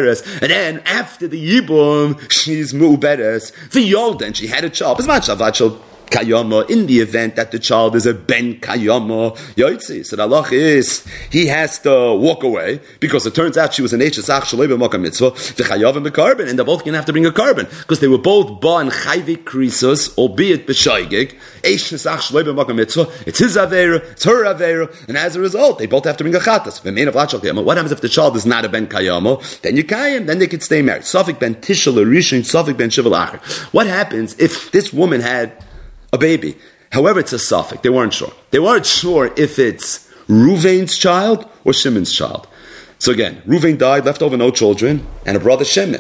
then after the Yibum, she's Mu'beres, the Yol, then she had a child. It's not Shavachal Kayama, in the event that the child is a Ben Kayama Yaitzi. So the halach is, he has to walk away, because it turns out she was an Eishesach Shalei B'Makam Mitzvah, V'chayav and B'Karben, and they're both going to have to bring a carbon, because they were both Ba and Chayvik Krisos, albeit B'Shaygig, Eishesach Shalei B'Makam Mitzvah, it's his Aveira, it's her Aveira, and as a result, they both have to bring a Chatas. What happens if the child is not a Ben Kayama? Then you Kayim, then they could stay married. Safik Ben Tishal Rishon, Safik Ben Shival Acher. What happens if this woman had a baby? However, it's a suffix. They weren't sure. They weren't sure if it's Ruvain's child or Shimon's child. So again, Ruvain died, left over no children, and a brother Shimon.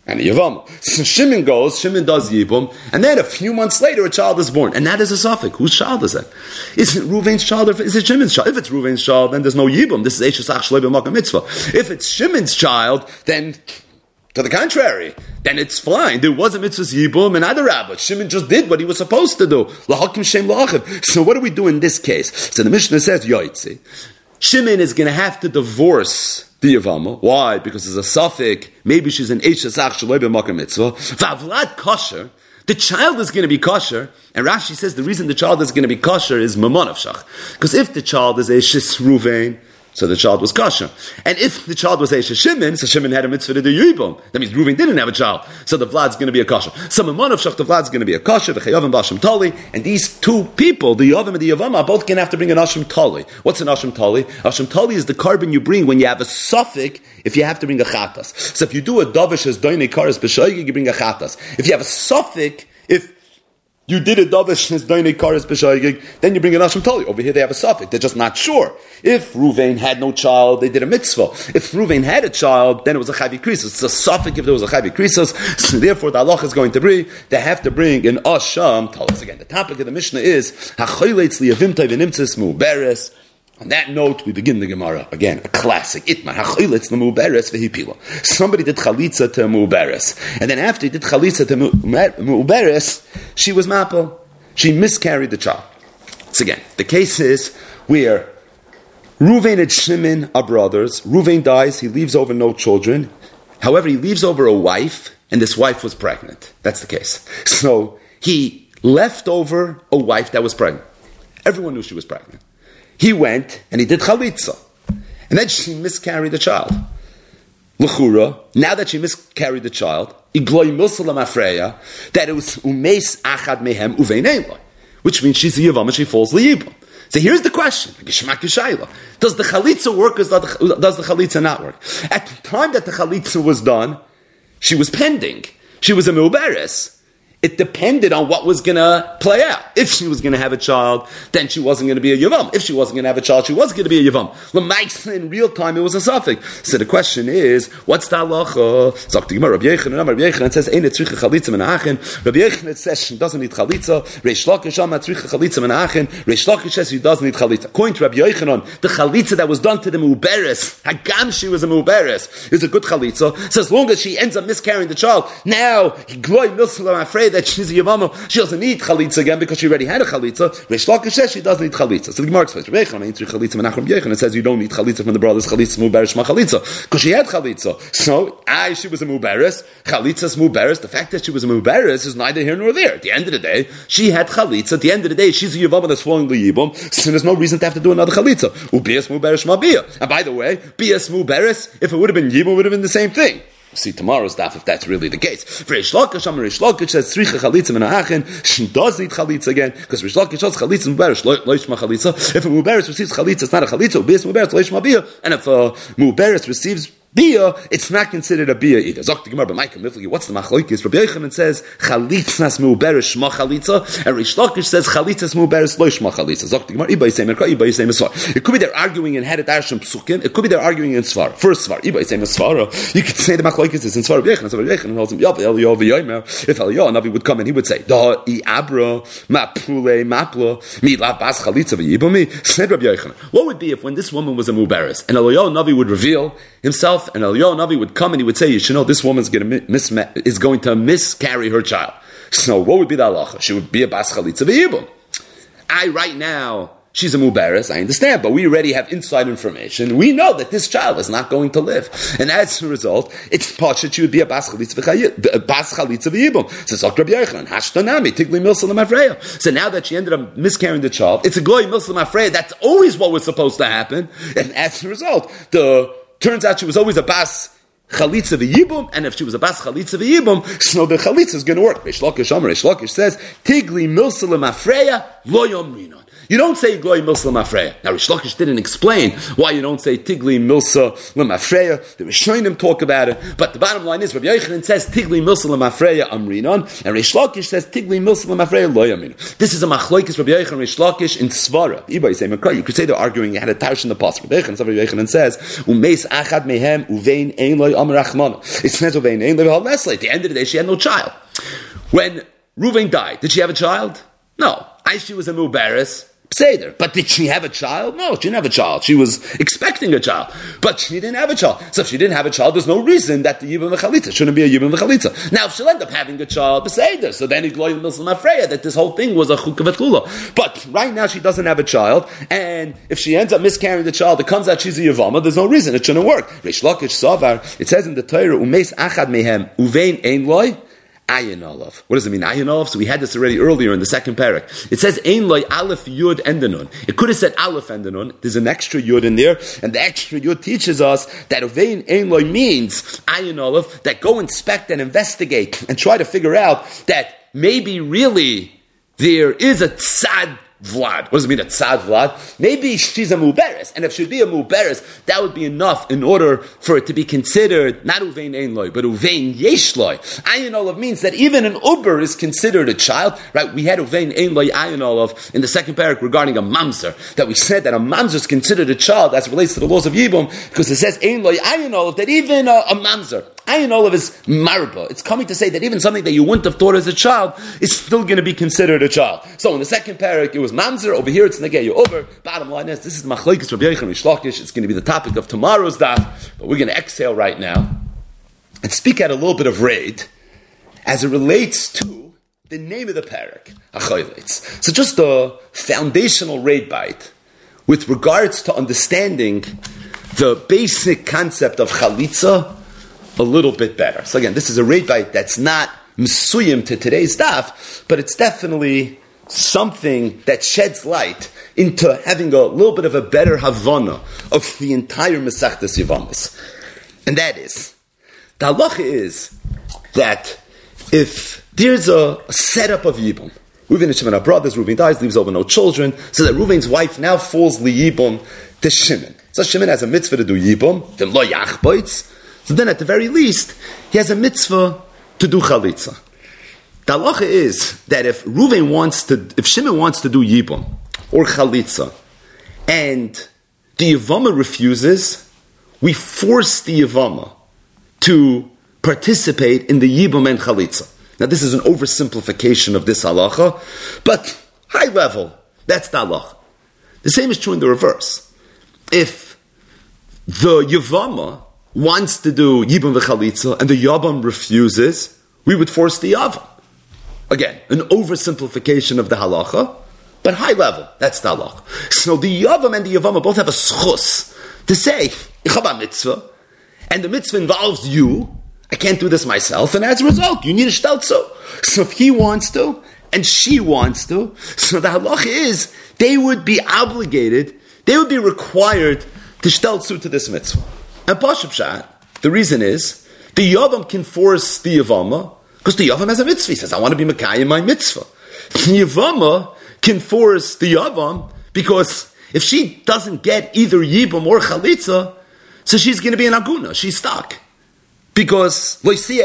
and a Yavama. So Shimon goes, Shimon does Yibum, and then a few months later a child is born. And that is a suffix. Whose child is that? Is it Ruvain's child or is it Shimon's child? If it's Ruvain's child, then there's no Yibum. This is Eishes Ach Shloi B'Makom Mitzvah. If it's Shimon's child, then to the contrary, then it's fine. There was a mitzvah's Yibum and other rabbis. Shimon just did what he was supposed to do. L'hakim Shem L'achiv. So what do we do in this case? So the Mishnah says, Yoitzi. Shimon is going to have to divorce the Yavama. Why? Because there's a suffix. Maybe she's an Eishes Ach Shloi B'Makom Mitzvah. V'avlad kosher. The child is going to be kosher. And Rashi says the reason the child is going to be kosher is Mamon Avshach. Because if the child is Eishes Ruvain, so the child was kosher. And if the child was Eishes Shimon, so Shimon had a mitzvah to do Yibum. That means Ruvain didn't have a child. So the Vlad's going to be a kosher. So Mamon Avshach, the Vlad's going to be a kosher. V'chayavim b'Ashem Tali. And these two people, the Yavim and the Yavama, are both going to have to bring an Ashem Tali. What's an Ashem Tali? Ashem Tali is the carbon you bring when you have a suffix, if you have to bring a chatas. So if you do a davish as doine karas b'shoigig, you bring a chatas. If you have a suffix, if you did a davish as doine karas b'shoigig, then you bring an Ashem Tali. Over here they have a suffix. They're just not sure. If Ruvain had no child, they did a mitzvah. If Ruvain had a child, then it was a chavi krisos. It's a suffix if there was a chavi krisos. So therefore the halacha is going to be, they have to bring an Ashem Tali. Again, the topic of the Mishnah is, hachoyleitz liyavimtai v'nimtzis mu'beres. On that note, we begin the Gemara. Again, a classic. Itmar, hachoyleitz l'mu'beres v'hipila. Somebody did chalitza to mu'beres. And then after he did chalitza to mu'beres, she was mapel. She miscarried the child. So again, the case is where Ruvain and Shimon are brothers. Ruvain dies, he leaves over no children. However, he leaves over a wife, and this wife was pregnant. That's the case. So, he left over a wife that was pregnant. Everyone knew she was pregnant. He went, and he did chalitza. And then she miscarried the child. L'chura, now that she miscarried the child, igloi milsalam afreya, that it was umeis achad mehem uvein, which means she's a yavam and she falls liyibam. So here's the question. Does the chalitza work or does the chalitza not work? At the time that the chalitza was done, she was pending. She was a meuberes. It depended on what was going to play out. If she was going to have a child, then she wasn't going to be a yavam. If she wasn't going to have a child, she was going to be a yavam. L'maisa, in real time, it was a suffix. So the question is, what's the halacha? Zok the Gemara, Rabbi Yochanan, Rabbi Yochanan says, "Eine tzricha chalitza menachin." Rabbi Yochanan says she doesn't need chalitza. Reish Lakish ama tzricha chalitza menachin. Reish Lakish says she doesn't need chalitza. According to Rabbi Yochanan, the chalitza that was done to the muberes, hagam she was a muberes, is a good chalitza. So as long as she ends up miscarrying the child, now he gloy milsel. I'm afraid that she's a yavama, she doesn't need chalitza again because she already had a chalitza. Reish Lakish says she doesn't need chalitza. So the Gemara explains, Rabbi Yochanan, tzricha chalitza menachin. Rabbi Yochanan says you don't need chalitza from the brothers. Chalitza muberes ma chalitza because she had chalitza. So I she was a muberes. Chalitza's muberes. The fact that she was a muberes is neither here nor there. At the end of the day, she had chalitza. At the end of the day, she's a yavama that's falling the yibum. So there's no reason to have to do another chalitza. Ubias muberes ma bia. And by the way, bias muberes, if it would have been yibum, it would have been the same thing. See tomorrow's daf if that's really the case. For Reish Lakish, Reish Lakish says tzricha chalitza menachin. She does need chalitza again because Reish Lakish says chalitza muberes loishma chalitza. If a muberes receives chalitza, it's not a chalitza. Ubias muberes loishma bia. And if a muberes receives bia, it's not considered a bia either. Zok the Gemara, but Micah Miflegi, what's the machlokes? Rabbi Yochanan says chalitzas muberes shma chalitza, and Reish Lakish says chalitzas muberes lo shma chalitza. Zok the Gemara, Iba Yisei Merka, Iba Yisei Mesvar. It could be they're arguing in Hedet Arshim Psukim. It could be they're arguing in Svar. First Svar, Iba Yisei Mesvar. You could say the machlokes is in Svar. Rabbi Yochanan, so Rabbi Yochanan tells him, Yav Eliyahu v'Yomer. If Eliyahu Navi would come and he would say, Da I Abra Mapule Mapla Mi Lav Bas Chalitza v'Yibumi. Said Rabbi Yochanan, what would be if when this woman was a muberes and Eliyahu Navi would reveal himself and Eliyahu Navi would come and he would say, you should know this woman's going to mis- is going to miscarry her child. So what would be the halacha? She would be a bas chalitza v'yibum. I right now, she's a muberes, I understand, but we already have inside information. We know that this child is not going to live. And as a result, it's possible she would be a bas chalitza v'yibum. So Rabbi Yochanan, hashtanami, tigli milsalam afreya. So now that she ended up miscarrying the child, it's a goy milsalam afreya. That's always what was supposed to happen. And as a result, the turns out she was always a bas chalitza v'yibum, and if she was a bas chalitza v'yibum, so the chalitza is going to work. Reish Lakish Amar, Reish Lakish says, Tigli milsalim afreya lo yomrinon. You don't say Gloi Milsa Lemafreya. Now, Rish Lakish didn't explain why you don't say Tigli Milsa Lemafreya. The Rishonim talk about it. But the bottom line is, Rabbi Yochanan says Tigli Milsa Lemafreya Amrinon, and Rish Lakish says Tigli Milsa Lemafreya Lo Yaminu. This is a Machlokes Rabbi Yochanan Rish Lakish in Svara. You could say they're arguing, you had a Tarsh in the past. Rabbi Yochanan says, Umeis Achad Mehem Uvein Ein Loi Am Rachmana. It says Uvein Ein Loi Hal Nesle. At the end of the day, she had no child. When Reuven died, did she have a child? No. She was a mubaris, Seder. But did she have a child? No, she didn't have a child. She was expecting a child. But she didn't have a child. So if she didn't have a child, there's no reason that the Yibam V'chalitza shouldn't be a Yibam V'chalitza. Now, if she'll end up having a child, Seder. So then it's Gloy Milsa Lemafreya, that this whole thing was a Chukah V'tchula. But right now she doesn't have a child, and if she ends up miscarrying the child, it comes out she's a Yavama, there's no reason. It shouldn't work. Rish Lakish Savar, it says in the Torah, Umeis Achad Mehem, Uvein Ein Loi, Ayin Olav. What does it mean, Ayin Olav? So we had this already earlier in the second parak. It says Ein Loi Aleph Yud Endanun. It could have said Aleph Endanun. There's an extra Yud in there, and the extra Yud teaches us that Uvein Ein Loi means Ayin Olav, that go inspect and investigate and try to figure out that maybe really there is a tzad Vlad. What does it mean, a tzad Vlad? Maybe she's a muberes, and if she'd be a muberes, that would be enough in order for it to be considered not uvein ein loy, but uvein yesh loy. Ayin olav means that even an uber is considered a child, right? We had uvein ein loy ayin olav in the second parak regarding a mamzer, that we said that a mamzer is considered a child as it relates to the laws of Yibum, because it says ein loy ayin olav, that even a, a mamzer, ayin olav is marba. It's coming to say that even something that you wouldn't have thought as a child is still going to be considered a child. So in the second parak, it was mamzer. Over here, it's negei over. Bottom line is, this is machlokes Rabbi Yochanan Rish Lakish. It's going to be the topic of tomorrow's daf, but we're going to exhale right now and speak at a little bit of raid as it relates to the name of the parak, Achoyletz. So just a foundational raid bite with regards to understanding the basic concept of chalitza a little bit better. So again, this is a raid bite that's not mesuyim to today's daf, but it's definitely something that sheds light into having a little bit of a better havana of the entire Masechtas Yevamos. And that is, the halacha is that if there's a, a setup of Yibum, Reuven and Shimon are brothers, Reuven dies, leaves over no children, so that Reuven's wife now falls liyibum to Shimon. So Shimon has a mitzvah to do Yibum, then lo yachboitz, so then at the very least, he has a mitzvah to do chalitza. The halacha is that if Reuven wants to, if Shimon wants to do Yibum or Chalitza, and the Yavama refuses, we force the Yavama to participate in the Yibum and Chalitza. Now this is an oversimplification of this halacha, but high level, that's the halacha. The same is true in the reverse. If the Yavama wants to do Yibum and Chalitza, and the Yavam refuses, we would force the Yavam. Again, an oversimplification of the halacha, but high level. That's the halacha. So the Yavam and the Yavama both have a schus to say, ich habe a mitzvah, and the mitzvah involves you. I can't do this myself, and as a result, you need a shtelzo. So if he wants to, and she wants to, so the halacha is, they would be obligated, they would be required to shtelzo to this mitzvah. And Pashup Pshat, the reason is, the Yavam can force the Yavama, because the Yavam has a mitzvah. He says, I want to be Mekayim my mitzvah. The Yavama can force the Yavam, because if she doesn't get either Yibum or Chalitza, so she's going to be an Aguna. She's stuck. Because the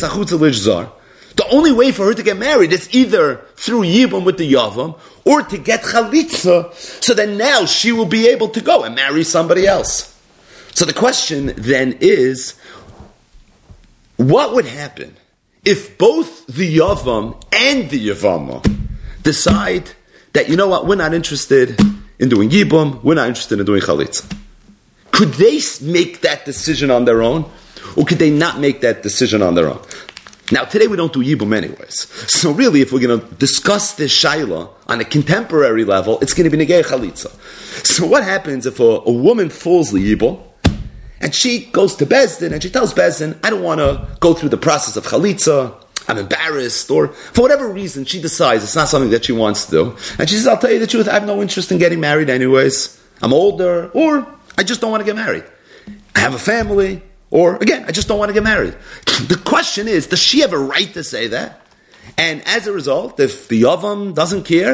only way for her to get married is either through Yibum with the Yavam, or to get Chalitza, so then now she will be able to go and marry somebody else. So the question then is, what would happen if both the Yavam and the Yavama decide that, you know what, we're not interested in doing Yibum, we're not interested in doing Chalitza? Could they make that decision on their own, or could they not make that decision on their own? Now, today we don't do Yibum anyways. So really, if we're going to discuss this Shaila on a contemporary level, it's going to be Negei Chalitza. So what happens if a, a woman falls the Yibum, and she goes to Bezdin, and she tells Bezdin, I don't want to go through the process of Chalitza, I'm embarrassed, or for whatever reason, she decides it's not something that she wants to do. And she says, I'll tell you the truth, I have no interest in getting married anyways. I'm older, or I just don't want to get married. I have a family, or again, I just don't want to get married. The question is, does she have a right to say that? And as a result, if the Yavam doesn't care,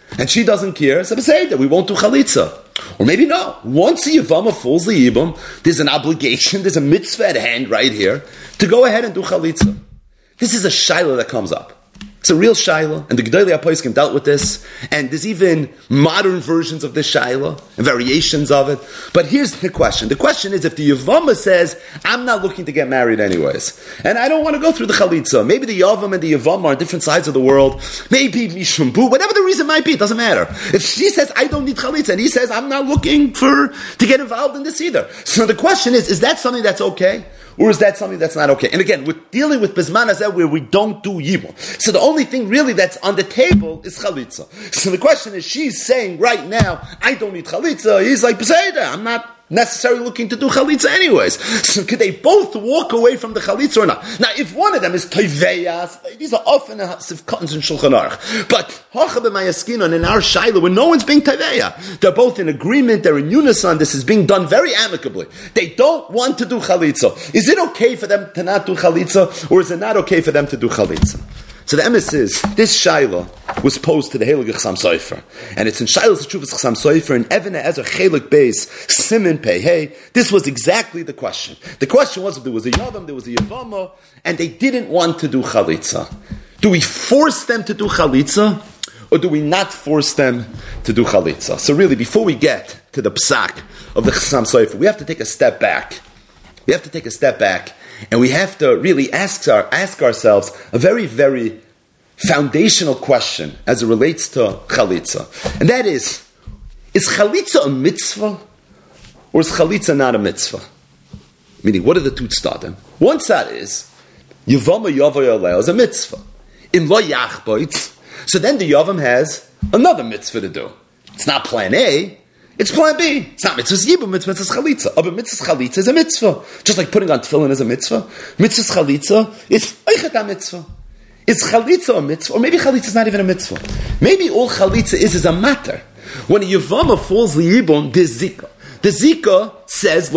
and she doesn't care, so say that we won't do chalitza. Or maybe no. Once the Yavama falls the Yibam, there's an obligation, there's a mitzvah at hand right here to go ahead and do chalitza. This is a shaila that comes up. It's a real shaila, and the Gedolei HaPoskim dealt with this, and there's even modern versions of this shaila, and variations of it. But here's the question. The question is, if the Yavama says, I'm not looking to get married anyways, and I don't want to go through the chalitza, maybe the Yavam and the Yavama are on different sides of the world, maybe Mishum Bu, whatever the reason might be, it doesn't matter. If she says, I don't need chalitza, and he says, I'm not looking for to get involved in this either. So the question is, is that something that's okay? Or is that something that's not okay? And again, we're dealing with Bizman Hazeh where we don't do Yibum. So the only thing really that's on the table is Chalitza. So the question is, she's saying right now, I don't need Chalitza. He's like, Beseda, I'm not necessarily looking to do Chalitza anyways. So could they both walk away from the Chalitza or not? Now, if one of them is Toiveyas, these are often Sivkatans in Shulchan Aruch. But Hacha b'Mayaskinon in our Shaila, when no one's being Toiveya, they're both in agreement, they're in unison, this is being done very amicably. They don't want to do Chalitza. Is it okay for them to not do Chalitza, or is it not okay for them to do Chalitza? So the emes is, this Shaila was posed to the Heilige Chassam Sofer. And it's in Shaila's Teshuvas Chassam Sofer, in Even Ezer Chelik Beis, Simin Pei Hey. This was exactly the question. The question was if there was a Yavam, there was a Yavama, and they didn't want to do Chalitza. Do we force them to do Chalitza, or do we not force them to do Chalitza? So really, before we get to the Psak of the Chassam Sofer, we have to take a step back. We have to take a step back, and we have to really ask our, ask ourselves a very, very foundational question as it relates to Chalitza. And that is, is Chalitza a mitzvah, or is Chalitza not a mitzvah? Meaning, what are the two tzadim? One tzad is, Yavama Yavoy Aleo is a mitzvah. In Lo Yachboitz, so then the Yavam has another mitzvah to do. It's not plan A, it's plan B. It's not mitzvah's yibum, it's mitzvah's chalitza. But mitzvah's chalitza is a mitzvah. Just like putting on tefillin is a mitzvah. Mitzvah's chalitza is oichet a mitzvah. Is chalitza a mitzvah? Or maybe chalitza is not even a mitzvah. Maybe all chalitza is is a matter. When a yavama falls liyibum, there's zika. The zika says,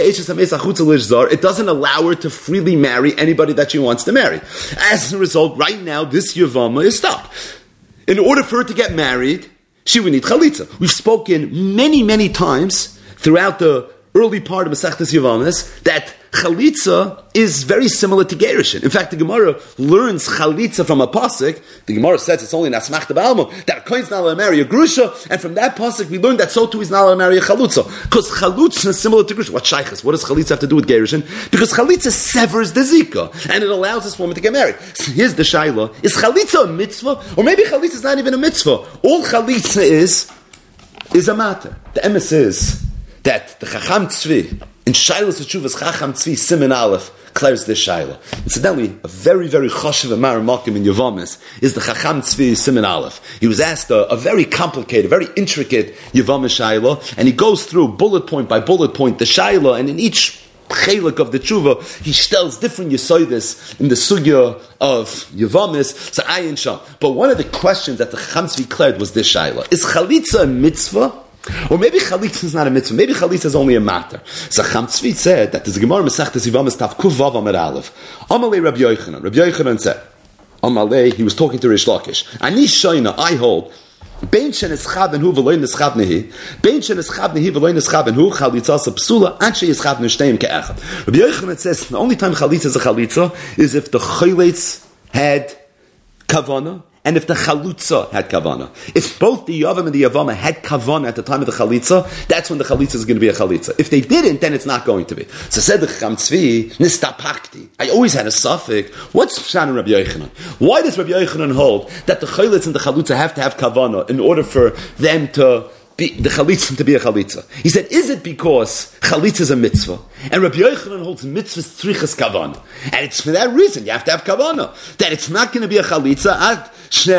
it doesn't allow her to freely marry anybody that she wants to marry. As a result, right now, this yavama is stuck. In order for her to get married, she would need chalitza. We've spoken many, many times throughout the early part of Masechtas Yavamas that chalitza is very similar to gerushin. In fact, the Gemara learns chalitza from a pasuk. The Gemara says it's only nasmach b'almo that a kohen's not allowed to marry a grusha, and from that pasuk we learn that so too he's not allowed to marry a chalutza, because chalutza is similar to grusha. What shaychus? What does chalitza have to do with gerushin? Because chalitza severs the zika and it allows this woman to get married. So here's the shayla: is chalitza a mitzvah, or maybe chalitza is not even a mitzvah? All chalitza is is a matter. The emes is that the Chacham Tzvi, in Shailas Teshuvas Chacham Tzvi, Siman Aleph, clears this Shaila. Incidentally, a very, very choshev Amar Malkim in Yavamis is the Chacham Tzvi, Siman Aleph. He was asked a, a very complicated, very intricate Yavamis Shaila, and he goes through bullet point by bullet point the Shaila, and in each chelik of the tshuva, he tells different yisoides in the sugya of Yavamis, so ayin sham. But one of the questions that the Chacham Tzvi cleared was this Shaila. Is chalitza a mitzvah? Or maybe chalitza is not a mitzvah. Maybe chalitza is only a matter. So Chacham Tzvi said that there's a Gemara Masechtas Yavamis Tav Kuv Vav Amar Aleph. Amalei Rabbi Yochanan. Rabbi Yochanan said, Amalei, he was talking to Rish Lakish. Ani Shoina, I hold, Bein shen eschaben hu v'loin eschaben nehi, Bein shen eschaben nehi v'loin eschaben hu, chalitza sa psula, anshe eschaben nishneim ke'echad. Rabbi Yochanan says, the only time chalitza is a chalitza is if the chayletz had kavana, and if the chalutza had kavana. If both the yavam and the yavama had kavana at the time of the chalitza, that's when the chalitza is going to be a chalitza. If they didn't, then it's not going to be. So said the Chacham Tzvi, nistapakti. I always had a suffix. What's Pshan and Rabbi Yochanan? Why does Rabbi Yochanan hold that the chalitza and the chalutza have to have kavana in order for them to be, the chalitza to be a chalitza? He said, is it because chalitza is a mitzvah, and Rabbi Yochanan holds mitzvahs tzrichas kavana, and it's for that reason you have to have kavana, that it's not going to be a chalitza.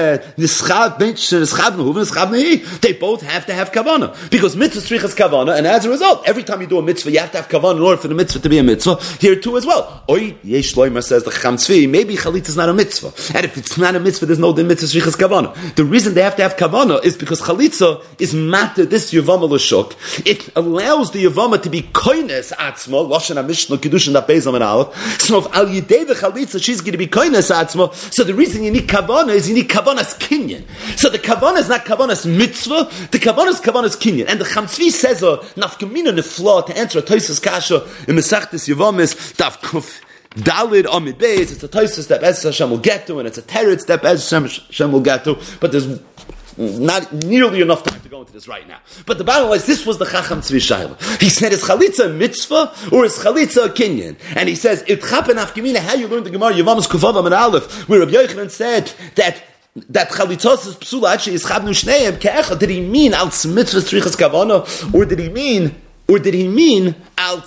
They both have to have kavana, because mitzvah tzrichas kavana, and as a result, every time you do a mitzvah, you have to have kavana in order for the mitzvah to be a mitzvah. Here too as well. Oy yesh loimer, says the Chacham Tzvi, maybe chalitza is not a mitzvah, and if it's not a mitzvah, there's no din mitzvah tzrichas kavana. The reason they have to have kavana is because chalitza is mat matter this Yavama l'shuk, it allows the Yavama to be koines atzma, Lashon HaMishnah, Kedushin Daf Beis Amud Aleph. So if al yidei v'chalitza, she's going to be koines atzma. So the reason you need kavana is you need kavanas kinyan. So the kavana is not kavanas mitzvah, the kavana is kavanas kinyan. And the Chamtzvi says a nafkamina nefla to answer a Tosfos kasha in Mesachtes Yavamis, Daf Kuf Dalid Amid Beis. It's a Tosfos that Be'ez Hashem will get to, and it's a teretz that Be'ez Hashem will get to, but there's not nearly enough time to go into this right now. But the bottom line is, this was the Chacham Tzvi Shaila. He said, is chalitza a mitzvah or is chalitza a kinyan? And he says, it chapen afkamina, how you learned the Gemara Yevamos Kufav Amid Aleph, where Rabbi Yochanan said that that chalitzos is psula actually is chavnu shneim ke'echa. Did he mean al mitzvah tzrichas kavana, or did he mean, or did he mean al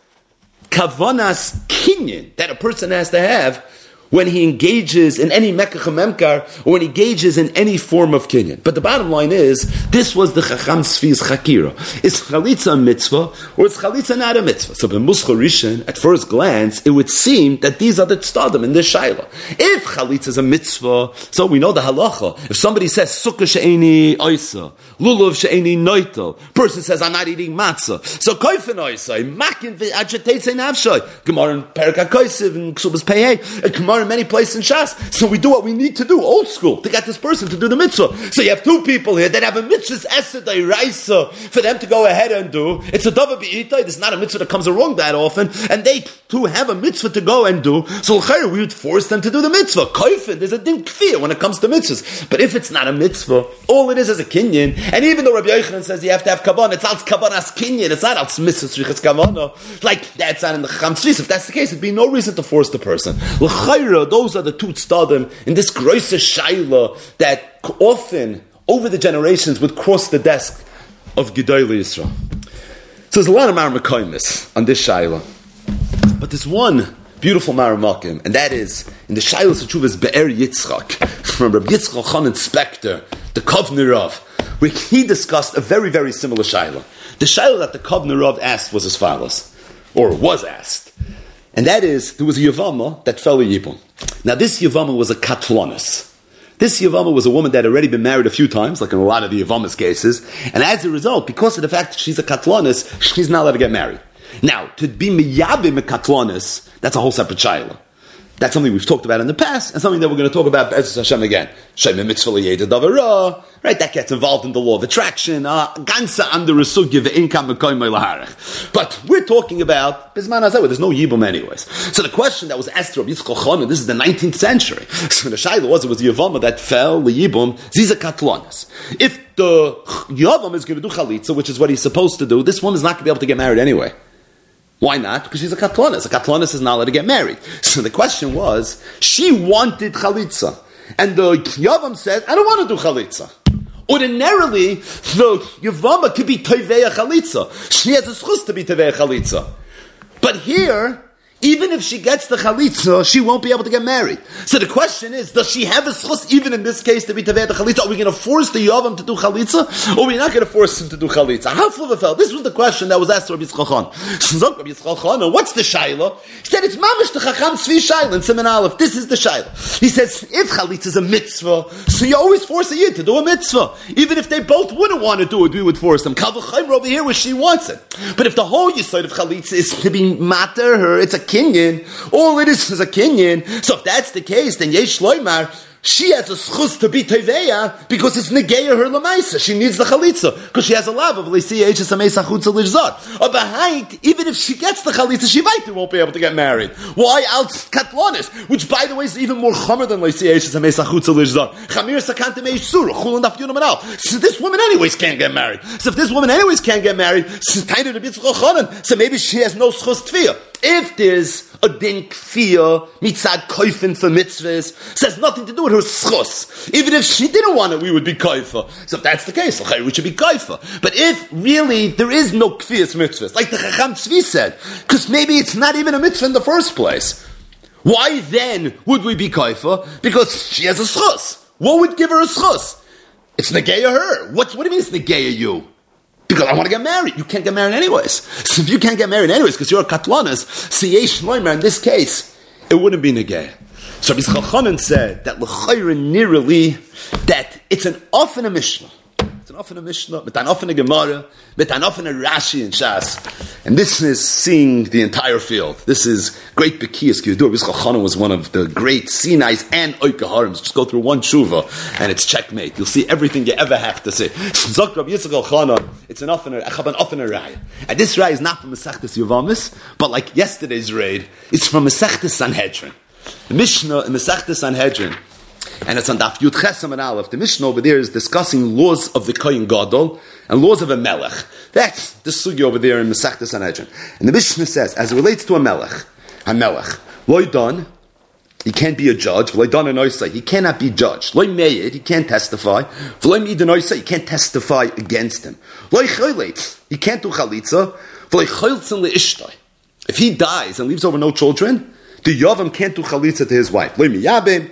kavanas kinyan that a person has to have when he engages in any mekach memkar, or when he engages in any form of kinyan? But the bottom line is, this was the Chacham Tzvi's chakira. Is chalitza a mitzvah, or is chalitza not a mitzvah? So in Muscha Rishon, at first glance, it would seem that these are the tztadim in this shaila. If chalitza is a mitzvah, so we know the halacha. If somebody says, sukkah she'eni oisa, lulav she'eni noitel, person says, I'm not eating matzah, so koifen oisa, makin v'adjetetzei nafshay, Gemara in Perek HaKosev, in Ksubas Pehei, Gemara in many places in Shas. So we do what we need to do, old school, to get this person to do the mitzvah. So you have two people here that have a mitzvah's esed raisa for them to go ahead and do. It's a dava b'itay. It's not a mitzvah that comes along that often, and they too have a mitzvah to go and do. So we would force them to do the mitzvah. Koifin, there's a din kfir when it comes to mitzvahs. But if it's not a mitzvah, all it is is a kinyan. And even though Rabbi Yochanan says you have to have kavanah, it's al kavanas kinyan. It's not al mitzvah tzrichas kavanah. Like that's not in the Chacham Tzvi. If that's the case, it'd be no reason to force the person. Those are the two tztadim in this groiser shaila that often, over the generations, would cross the desk of Gedolei Yisrael. So there's a lot of maramakoimis on this shaila. But there's one beautiful maramakim, and that is in the shaila Sechuvas Be'er Yitzchak, from Rabbi Yitzchak Chanan Spector, the Kovner Rav, where he discussed a very, very similar shaila. The shaila that the Kovner Rav asked was as follows, or was asked. And that is, there was a Yavama that fell a Yibum. Now this Yavama was a Katlonis. This Yavama was a woman that had already been married a few times, like in a lot of the Yavamas cases, and as a result, because of the fact that she's a Katlonis, she's not allowed to get married. Now, to be Miyabim a Katlonis, that's a whole separate shayla. That's something we've talked about in the past, and something that we're going to talk about Be'ez Hashem again. Shemim mitzvah liyeda davara, right? That gets involved in the law of attraction. Gansa under a sugya ve'inkam mekoymei laharech. But we're talking about Bizman Hazeh, where there's no yibum anyways. So the question that was asked to Rabbi Yitzchak Chanan, this is the nineteenth century. So the shayla was, it was Yavama that fell the yibum ziza katlonas. If the Yavam is going to do chalitza, which is what he's supposed to do, this woman's not going to be able to get married anyway. Why not? Because she's a katlonis. A katlonis is not allowed to get married. So the question was, she wanted chalitza. And the Yavam said, I don't want to do chalitza. Ordinarily, the Yavama could be teveya chalitza. She has a schus to be teveya chalitza. But here, even if she gets the chalitza, she won't be able to get married. So the question is, does she have a schus even in this case to be teveya the chalitza? Are we going to force the Yavam to do chalitza? Or are we not going to force him to do chalitza? How full of a This was the question that was asked to Rabbi Yitzchak Chanan. So Rabbi Yitzchak Chanan, what's the shayla? He said, it's mamish the Chacham Tzvi shayla in Siman Aleph. This is the shayla. He says, if chalitza is a mitzvah, so you always force a yid to do a mitzvah. Even if they both wouldn't want to do it, we would force them. Kal v'chayim over here where she wants it. But if the whole yisod of chalitza is to be matter her, it's a kinyan, all it is is a kinyan. So if that's the case, then yesh loymar, she has a schus to be teveya because it's negeya her lamaisa. She needs the chalitza because she has a love of leisiya eches ameis achutza lishzar. Or behind, even if she gets the chalitza, she might won't be able to get married. Why al katlonis? Which, by the way, is even more chomer than leisiya eches ameis achutza lishzar. Chamir sakante meisur chulun daf yunam anal. So this woman anyways can't get married. So if this woman anyways can't get married, so so maybe she has no schus tefiyah. If there's a din kfiyah mitzad koifin for mitzvahs, says nothing to do with her schus. Even if she didn't want it, we would be koifa. So if that's the case, we should be koifa. But if really there is no kfiyas mitzvahs, like the Chacham Tzvi said, because maybe it's not even a mitzvah in the first place, why then would we be koifa? Because she has a schus. What would give her a schus? It's negeya her. What, what do you mean it's negeya you? Because I want to get married. You can't get married anyways. So if you can't get married anyways, because you're a katlanas, so yesh loimer, in this case, it wouldn't be negay. So Rabbi Yitzchak Chanan said that l'chayra nirali, that it's an off in a Mishnah. It's an offene Mishnah, mit an offene Gemara, mit an offene Rashi and Shas. And this is seeing the entire field. This is great Bekiyas Kiyadur. Rabbi Yisrael was one of the great Sinais and Oikaharms. Just go through one tshuva and it's checkmate. You'll see everything you ever have to say. Zok Rabbi Yisrael Chana, it's an offene, I have an offene Raya. And this Raya is not from Masechtas Yevamis, but like yesterday's raid, it's from Masechtas Sanhedrin. The Mishnah in Masechtas Sanhedrin, and it's on Daf Yud Chesam and Aleph. The Mishnah over there is discussing laws of the Kohen Gadol and laws of a Melech. That's the sugi over there in Masechtas Sanhedrin. And the Mishnah says, as it relates to a Melech, a Melech, loy don, he can't be a judge. Loy don anoisai, he cannot be judged. Loy meyed, he can't testify. Loy miyid anoisai, he can't testify against him. Loy choyleit, he can't do chalitza. Loy choyltzin leishtai. If he dies and leaves over no children, the Yavam can't do chalitza to his wife. Loy miyabim.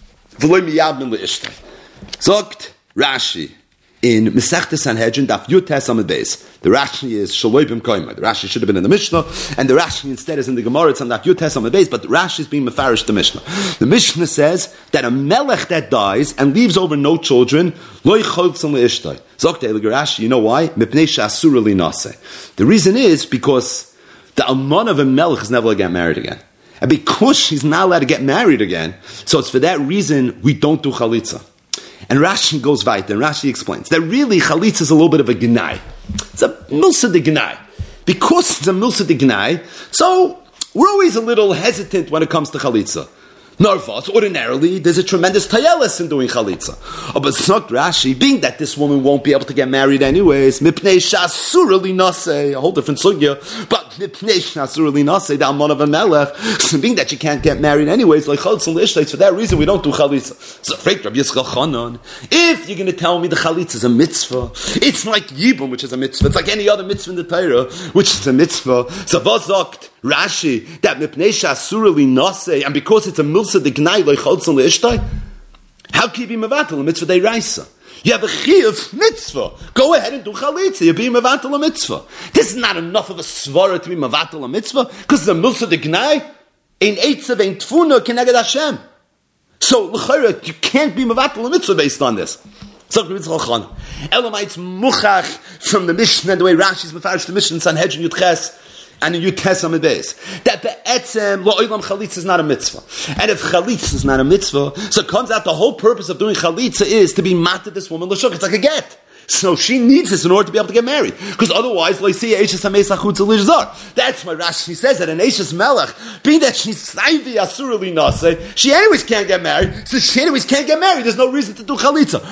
Zogt Rashi in Masechtas Sanhedrin Daf Yud Tes Amud Beis. The Rashi is Shaloi Bim Koima. The Rashi should have been in the Mishnah, and the Rashi instead is in the Gemara. It's on Daf Yud Tes Amud Beis, but the Rashi is being mefarish the Mishnah. The Mishnah says that a melech that dies and leaves over no children, Loi Choltzon Leishtai. Zogt Rashi, you know why? Mipnei Shasura Li Nase. The reason is because the alman of a melech is never going to get married again. And because she's not allowed to get married again, so it's for that reason we don't do chalitza. And Rashi goes weiter, and Rashi explains that really chalitza is a little bit of a gnai. It's a milsa de gnai. Because it's a milsa de gnai, so we're always a little hesitant when it comes to chalitza. Narvas, ordinarily, there's a tremendous tayelis in doing chalitza. Oh, but it's not Rashi, being that this woman won't be able to get married anyways, mipnei shasura li naseh, a whole different sugya, but mipnei shasura li naseh, the alman of a melech, being that she can't get married anyways, like chalitza l'ishtay, for that reason we don't do chalitza. So, Rabbi Yisrael Chanan, if you're going to tell me the chalitza is a mitzvah, it's like Yibum, which is a mitzvah, it's like any other mitzvah in the Torah, which is a mitzvah, so v'zokt Rashi, that mipnei shasura li naseh, and because it's a milsa de gnai lo choltzon leishtai, how can you be mevatel a mitzvah de raisa? You have a chiyuv mitzvah. Go ahead and do chalitza. You're being mevatel a mitzvah. This is not enough of a svara to be mevatel a mitzvah, because the milsa de gnai ein eitzav ein tfuna keneged Hashem. So l'chayra, you can't be mevatel a mitzvah based on this. So Elamites muchach from the Mishnah and the way Rashi's mefarish the Mishnah in Sanhedrin Yudches and in Yudches Amud Beis, that be'etzem lo olam chalitza is not a mitzvah. And if chalitza is not a mitzvah, so it comes out the whole purpose of doing chalitza is to be mated this woman l'shuk. It's like a get. So she needs this in order to be able to get married. Because otherwise, that's why Rashi says that an Eishes Melech, being that she's Saivi Asurali Nase, she anyways can't get married, so she anyways can't get married. There's no reason to do Chalitza.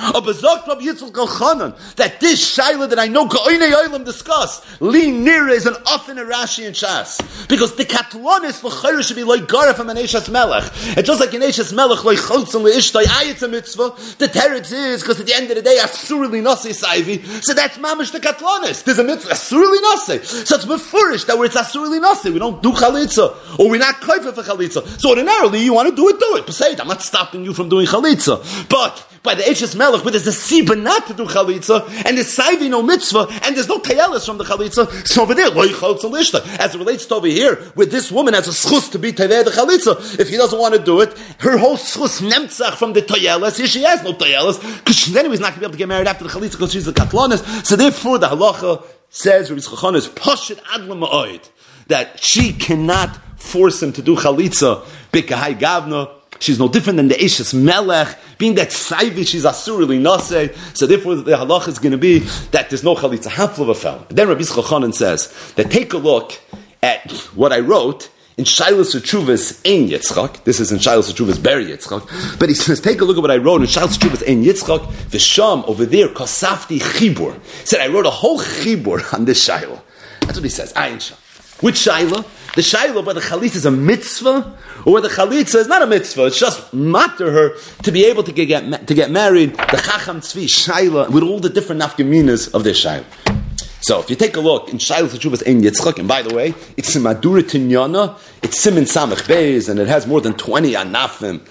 That this Shaila that I know Ka'oinei Olam discuss, Li Nira is an often a Rashi and Shas. Because the Katlonis L'chayr should be like Gara from an Eishes Melech. And just like an Eishes Melech, like Choltzon L'ishtai, Ayetz a mitzvah, the teretz is, because at the end of the day, Asurali Nase so that's mamish the katlonis. There's a mitzvah asurli nase. So it's mefurish that where it's asurli nase, we don't do chalitza, or we're not koifer for chalitza. So ordinarily, you want to do it, do it. Pesayid, I'm not stopping you from doing chalitza, but by the Eishes Melech, where there's a siba not to do chalitza, and there's saivi no mitzvah, and there's no tayelis from the chalitza, so over there, as it relates to over here, where this woman has a schus to be teveh the chalitza, if he doesn't want to do it, her whole schus nemtzach from the tayelis, here she has no tayelis, because she's anyways not going to be able to get married after the chalitza, because she's a katlonis, so therefore the halacha says, Rabbi Yisrael is pashit ad l'ma'od, that she cannot force him to do chalitza, b'kahai gavna. She's no different than the Eishes Melech, being that Saivi, she's Asurili Naseh, so therefore the halach is going to be that there's no chalitza, half of a fellow. Then Rabbi Yisrael Chanan says that take a look at what I wrote in Shilas Teshuvas Ein Yitzchak. This is in Shilas Teshuvas Ber Yitzchak. But he says, take a look at what I wrote in Shilas Teshuvas Ein Yitzchak, V'sham, over there, Kosafti Chibur. He said, I wrote a whole Chibur on this Shilah. That's what he says, Ayin Sham. Which Shilah? The Shilah where the Chalitza is a mitzvah, or where the Chalitza is not a mitzvah, it's just matter her to be able to get, to get married, the Chacham Tzvi Shilah, with all the different nafkaminas of this Shilah. So, if you take a look in Shilah Teshuvas Ein Yitzchak, and by the way, it's in Madura Tinyana, it's Simin Samech Beis, and it has more than twenty anafim,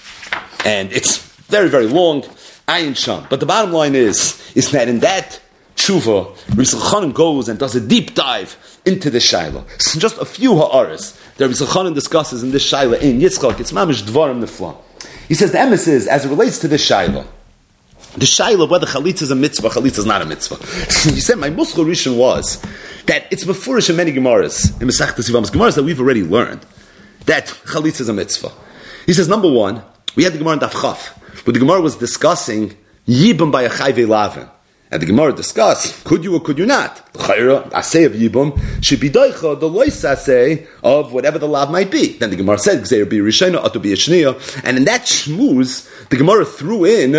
and it's very, very long, Ayin Sham. But the bottom line is, is that in that tshuva, Rabbi Yisrael Chanan goes and does a deep dive into the Shaila. So just a few ha'aras that Rabbi Yisrael Chanan discusses in this Shaila in Yitzchak. It's mamish dvarim nefla. He says the emes is, as it relates to this Shaila, the shaila of whether chalitza is a mitzvah, chalitza is not a mitzvah. He said, my muschal rishon was that it's mefurish in many gemaras, in Masechtas Yevamos, gemaras that we've already learned, that chalitza is a mitzvah. He says, number one, we had the Gemara in Daf Chaf, where the Gemara was discussing Yibum by a Chayvei Lavin. And the Gemara discussed, could you or could you not? The Chayra, Asay of Yibum, should be doicha, the lois Asay of whatever the lav might be. Then the Gemara said, Gzeir be Rishena, Atu be Yeshniya. And in that shmooze, the Gemara threw in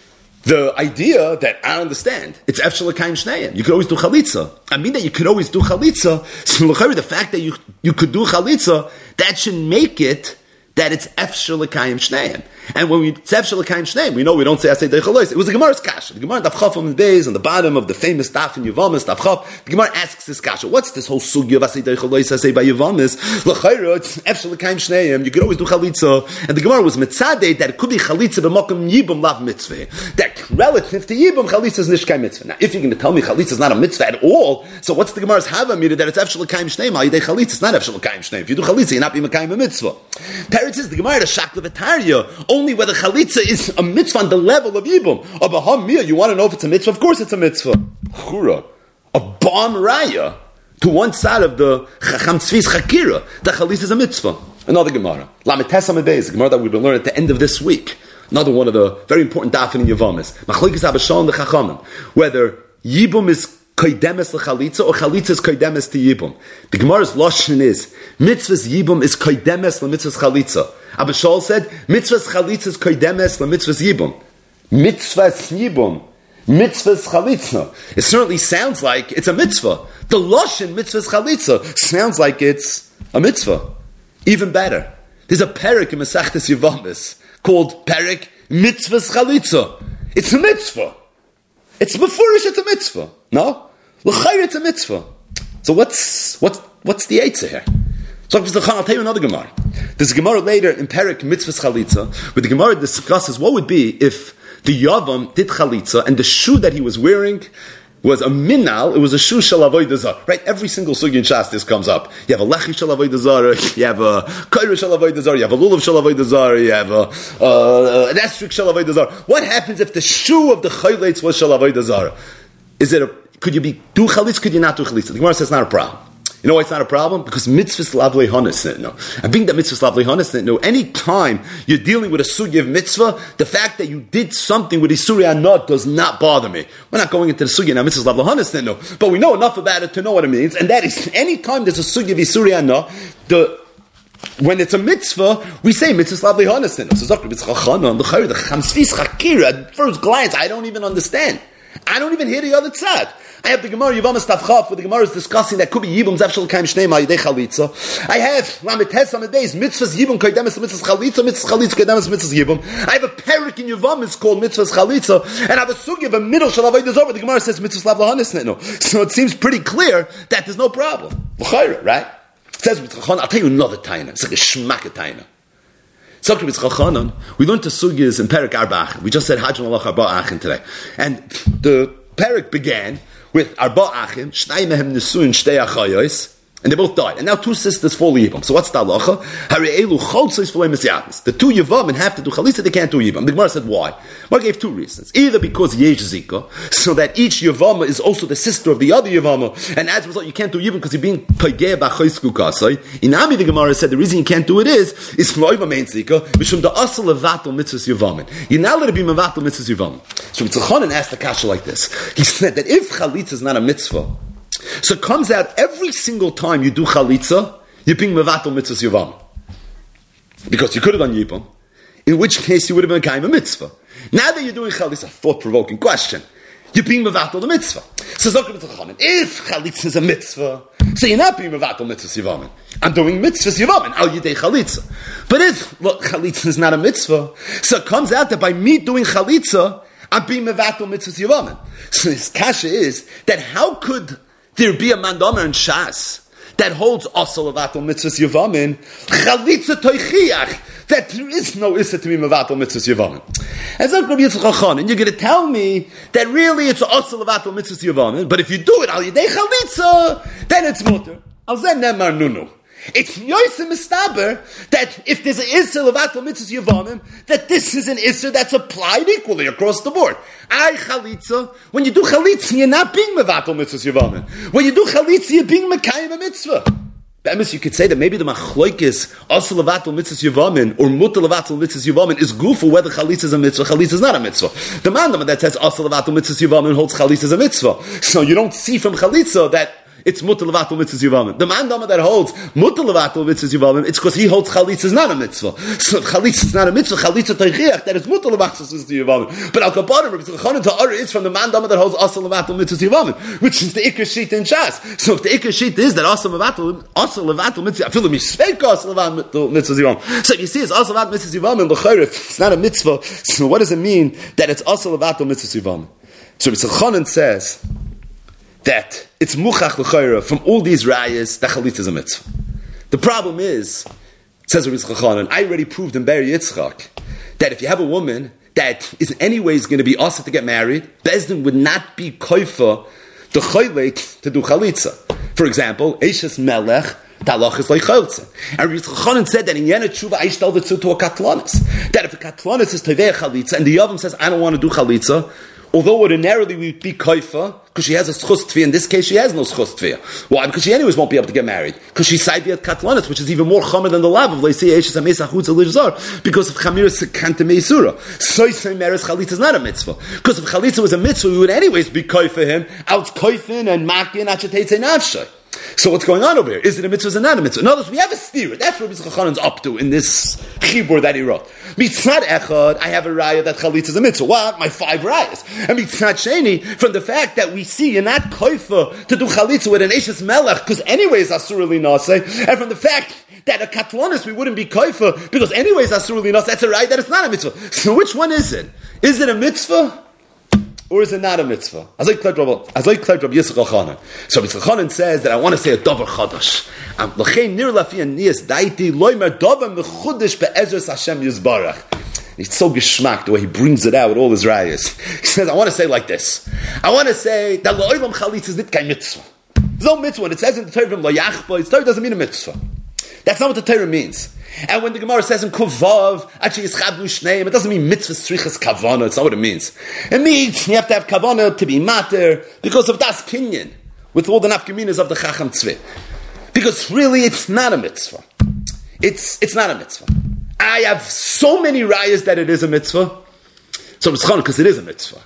the idea that I understand. It's Efshel L'Kayim Shneim. You could always do Chalitza. I mean that you could always do Chalitza. So the fact that you, you could do Chalitza, that should make it that it's Efshel L'Kayim Shneim. And when we it's Efshel L'Kayim Shneim, we know we don't say Asay Deichalois. It was the Gemara's kasha. The Gemara Daf Chaf on the days on the bottom of the famous Daf in Yevamis, Daf Chaf. The Gemara asks this kasha. What's this whole sugi of Asay Deichalois Asay by Yevamis? L'chayra, it's Efshel L'Kayim Shneim. You could always do Chalitza. And the Gemara was mitzadeh that it could be Chalitza b'mokum Yibum lav mitzvah. That relative to Yibum, Chalitza is nishkai mitzvah. Now, if you're going to tell me Chalitza is not a mitzvah at all, so what's the Gemara's hava meter that it's Efshel L'Kayim Shneim? Al Yidei Chalitza, it's not Efshel L'Kayim Shneim. If you do Chalitza, you're not being Mekayim a mitzvah. Teretz says the Gemara is Shaklavataria, only whether Chalitza is a mitzvah on the level of Yibum. Or Bahamir, you want to know if it's a mitzvah? Of course it's a mitzvah. Chura, a bomb raya to one side of the Chacham Tzvi's Chakira, that Chalitza is a mitzvah. Another Gemara. Lametesa Mebez, the Gemara that we've been learning at the end of this week. Another one of the very important dafin in Yevamis. Machlokes Abba and the Chachamim. Whether Yibum is koidemes l'chalitza or chalitza is koidemes to Yibum. The Gemara's lashon is mitzvah's Yibum is koidemes l'mitzvah's chalitza. Abba Shaul said mitzvah's chalitza is koidemes l'mitzvah's Yibum. Mitzvah's Yibum, mitzvah's chalitza. It certainly sounds like it's a mitzvah. The lashon mitzvah's chalitza sounds like it's a mitzvah. Even better, there's a perek in Masechtas Yevamis called perek mitzvah's chalitza. It's a mitzvah. It's mefurish. It's a mitzvah. No. L'chayr, it's a mitzvah. So what's what's what's the eitzah here? So I'll tell you another Gemara. There's a Gemara later in Perek Mitzvahs Chalitza, where the Gemara discusses what would be if the Yavam did Chalitza and the shoe that he was wearing was a minal, it was a shoe shel avodah zarah. Right? Every single sugi in Shas this comes up. You have a lechi shel avodah zarah, you have a kaira shel avodah zarah, you have a lulav shel avodah zarah, you have a, uh, an estrik shel avodah zarah. What happens if the shoe of the chayleitz was shel avodah zarah? Is it a, could you be do chalitz? Could you not do chalitz? The Gemara says it's not a problem. You know why it's not a problem? Because mitzvahs lavlei hanas no. And being that mitzvahs lavlei hanas no, any time you're dealing with a sugya of mitzvah, the fact that you did something with isuri anot does not bother me. We're not going into the sugya now, mitzvahs lavlei hanas no, but we know enough about it to know what it means, and that is any time there's a sugya of isuri anot, the when it's a mitzvah, we say mitzvahs lavlei hanas no. So Zakir b'tzchachana, the chayr, the chamsvis chakira. At first glance, I don't even understand. I don't even hear the other side. I have the Gemara Yevamis Daf Chaf, where the Gemara is discussing that could be Yibum Zefshel L'Kayim Shneim Al Yidei Chalitza. I have Lametes Amedbeis Mitzvahs Yibum Koidemes Mitzvahs Chalitza, Mitzvahs Chalitza Koidemes Mitzvahs Yibum. I have a parak in Yevamis called Mitzvahs Chalitza, and I have a sugi of a middle Shel Avodah Zarah. The Gemara says Mitzvahs Lav Lahanis Netno. So it seems pretty clear that there's no problem. L'chayra, right? It says I'll tell you another taina. It's like a shmaka taina. We learned the sugyas in Perek Arba Achin. We just said Hajj Malach Arba Achin today, and the Perek began with Arba Achim, Shnai Mehem Nesuin Shtei Achayos, and they both died. And now two sisters fall Yibam. So what's the halacha? Hari'elu Choltzos Folei Mesyatis. The two Yivam have to do Chalitza, they can't do Yibam. The Gemara said why? Gemara gave two reasons. Either because Yesh Zika, so that each Yivama is also the sister of the other Yivama, and as a result you can't do Yibam because you're being Pageh B'Achois Kukasai. In Ami the Gemara said the reason you can't do it is, is Floiva Mein Zika, Mishum the Asal Levatel Mitzvahs Yivamin. You're now let it be Mevatel Mitzvahs Yivamin. So Tzchanan asked the kasha like this. He said that if Chalitza is not a mitzvah, so it comes out every single time you do chalitza, you're being mevatel mitzvahs yivam. Because you could have done yibam, in which case you would have been kind of a mitzvah. Now that you're doing chalitza, thought-provoking question, you're being mevatel the mitzvah. So if chalitza is a mitzvah, so you're not being mevatel mitzvahs yivam. I'm doing mitzvahs yivam, al yidei chalitza. But if look, chalitza is not a mitzvah, so it comes out that by me doing chalitza, I'm being mevatel mitzvahs yivam. So his kasha is that how could there be a mandomer in Shas that holds also levatel mitzvahs yivamin chalitza toichiach that there is no issa to be mevatel mitzvahs yivamin. As I'm going to be and you're going to tell me that really it's also levatel mitzvahs yivamin, but if you do it al yidei chalitza, then it's mutter. Al zen nemar nunu. It's Yosem Mistaber that if there's an Isser Levatel Mitzvahs Yevamim, that this is an Isser that's applied equally across the board. I Chalitza, when you do Chalitza, you're not being Mevatel Mitzvahs Yevamim. When you do Chalitza, you're being Mekayim a Mitzvah. Be'emes, you could say that maybe the Machloikis, Asa Levatel Mitzvahs Yevamim, or Mutter Levatel Mitzvahs Yevamim, is good for whether Chalitza is a Mitzvah, Chalitza is not a Mitzvah. The Mandam that says Asa Levatel Mitzvahs Yevamim holds Chalitza is a Mitzvah. So you don't see from Chalitza that it's mutter levatel mitzvahs yevamim. The man that holds mutter levatel mitzvahs yevamim, it's because he holds chalitza is not a mitzvah. So if chalitza is not a mitzvah, chalitza teichiach, that is mutter levatel mitzvahs yevamim. But al kaparim, Rabbi Chanan Ta'ara is from the man that holds asa levatel mitzvahs yevamim, which is the ikar sheet in Shas. So if the ikar sheet is that asa levatel asa levatel mitzvah, I feel the mishveik asa levatel mitzvahs yevamim. So if you see it's asa levatel mitzvahs yevamim, l'chayr, it's not a mitzvah. So what does it mean that it's asa levatel mitzvahs yevamim? So Rabbi Chanan says that it's muchach l'chayra from all these rayas that chalitza is a mitzvah. The problem is, says Rabbi Chanan, I already proved in Ber Yitzchak that if you have a woman that is anyways going to be asked to get married, Bezdin would not be koifa the chaylet to do chalitza. For example, Eishes Melech, Talach is like Cholza. And Rabbi Chanan said that in Yena Tshuva, I told it to, to a Katlanis. That if a Katlanis is Tevei Chalitza, and the Yavam says, I don't want to do Chalitza, although ordinarily we would be koifa, because she has a schus tefiyah. In this case, she has no schus tefiyah. Why? Because she anyways won't be able to get married. Because she's saiviyat katlanis, which is even more chomer than the lav of leisei eshes ameis achutz elizar, because of chamiris kante meisura. So say meres chalitza is not a mitzvah. Because if chalitza was a mitzvah, we would anyways be koifa him, out koifin and makin acheteitzei nafshay. So what's going on over here? Is it a mitzvah or not a mitzvah? In other words, we have a steer. That's what Rabbi Chachanan's up to in this chibur that he wrote. Mitzvah echad, I have a raya that chalitza is a mitzvah. What? My five rayas. And mitzvah sheni, from the fact that we see you're not koifa to do chalitza with an eshes melech, because anyways asuruli naseh, and from the fact that a katlanis we wouldn't be koifa, because anyways asuruli naseh, that's a raya that it's not a mitzvah. So which one is it? Is it a mitzvah? Or is it not a mitzvah? As I claimed Rabbi Yitzchak Chanan. So Yitzchak Chanan says that I want to say a davar chadash. L'chein nir lafi an niyas daiti loimer davar mechudish be'ezras Hashem yizbarach. It's so geschmack the way he brings it out with all his rayas. He says, I want to say like this. I want to say that lo'ilam chalitz is not kein mitzvah. There's no mitzvah. When it says in the Torah, lo yachba, the Torah doesn't mean a mitzvah. That's not what the Torah means. And when the Gemara says in Kuvav, actually it's chavnu shneim, it doesn't mean mitzvah strichas kavana. It's not what it means. It means you have to have kavana to be mater because of das kinyan, with all the nafkaminas of the chacham tzvi. Because really, it's not a mitzvah. It's it's not a mitzvah. I have so many rayas that it is a mitzvah. So it's chon because it is a mitzvah.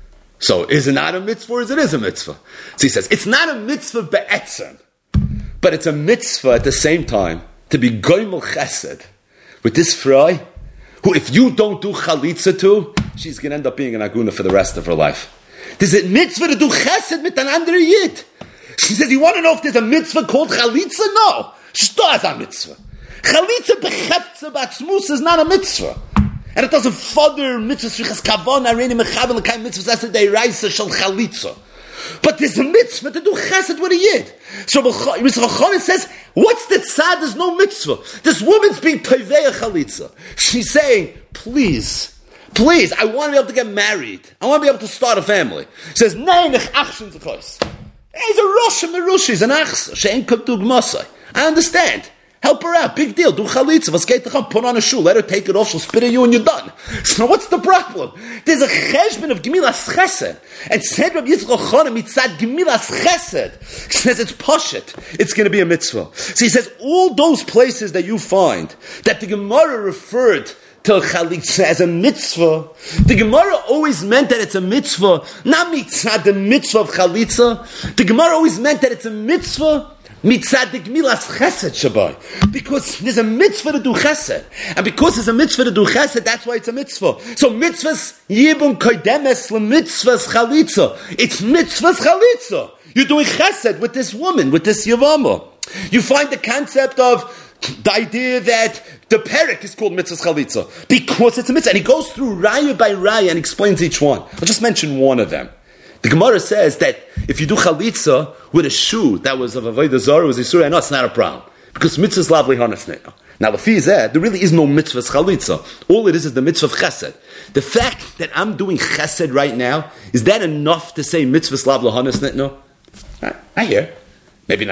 So is it not a mitzvah or is it is a mitzvah? So he says it's not a mitzvah be'etzem, but it's a mitzvah at the same time to be goymel chesed with this fry, who if you don't do chalitza to, she's going to end up being an aguna for the rest of her life. There's a mitzvah to do chesed with an andere yid. She says, you want to know if there's a mitzvah called chalitza? No. Shto is a mitzvah. Chalitza bechefza batzmus is not a mitzvah. And it doesn't further mitzvah srichas kavon, areini mechavel, l'kayim mitzvahs as the reisa shal chalitza. But there's a mitzvah to do chesed with a yid. So Mister Chanan says, what's the tzad? There's no mitzvah. This woman's being tevei chalitza. She's saying, please, please, I want to be able to get married. I want to be able to start a family. She says, nein, ich achshen z'chos. He's a rosh merush, he's an achsa. She'en kutug masai. I understand. Help her out. Big deal. Do chalitza. Was geht dich on? Put on a shoe. Let her take it off. She'll spit at you and you're done. So what's the problem? There's a cheshbon of gemilas chesed. And said Rabbi Yitzchak Chanan mitzad gemilas chesed. He says it's poshet. It's going to be a mitzvah. So he says all those places that you find that the Gemara referred to chalitza as a mitzvah, the Gemara always meant that it's a mitzvah, not mitzad the mitzvah of chalitza. The Gemara always meant that it's a mitzvah mitzad the gemilas chesed shabai. Because there's a mitzvah to do chesed. And because there's a mitzvah to do chesed, that's why it's a mitzvah. So mitzvahs yibum koidemes lemitzvahs chalitza. It's mitzvahs chalitza. You're doing chesed with this woman, with this yavama. You find the concept of the idea that the perek is called mitzvahs chalitza because it's a mitzvah. And he goes through raya by raya and explains each one. I'll just mention one of them. The Gemara says that if you do chalitza with a shoe that was of avodah zarah, was isura, no, it's not a problem because mitzvahs lavli hanasnei. Now, the fee is that there really is no mitzvahs chalitza. All it is is the mitzvah of chesed. The fact that I'm doing chesed right now, is that enough to say mitzvahs lavli hanasnei? No, I hear. Maybe not.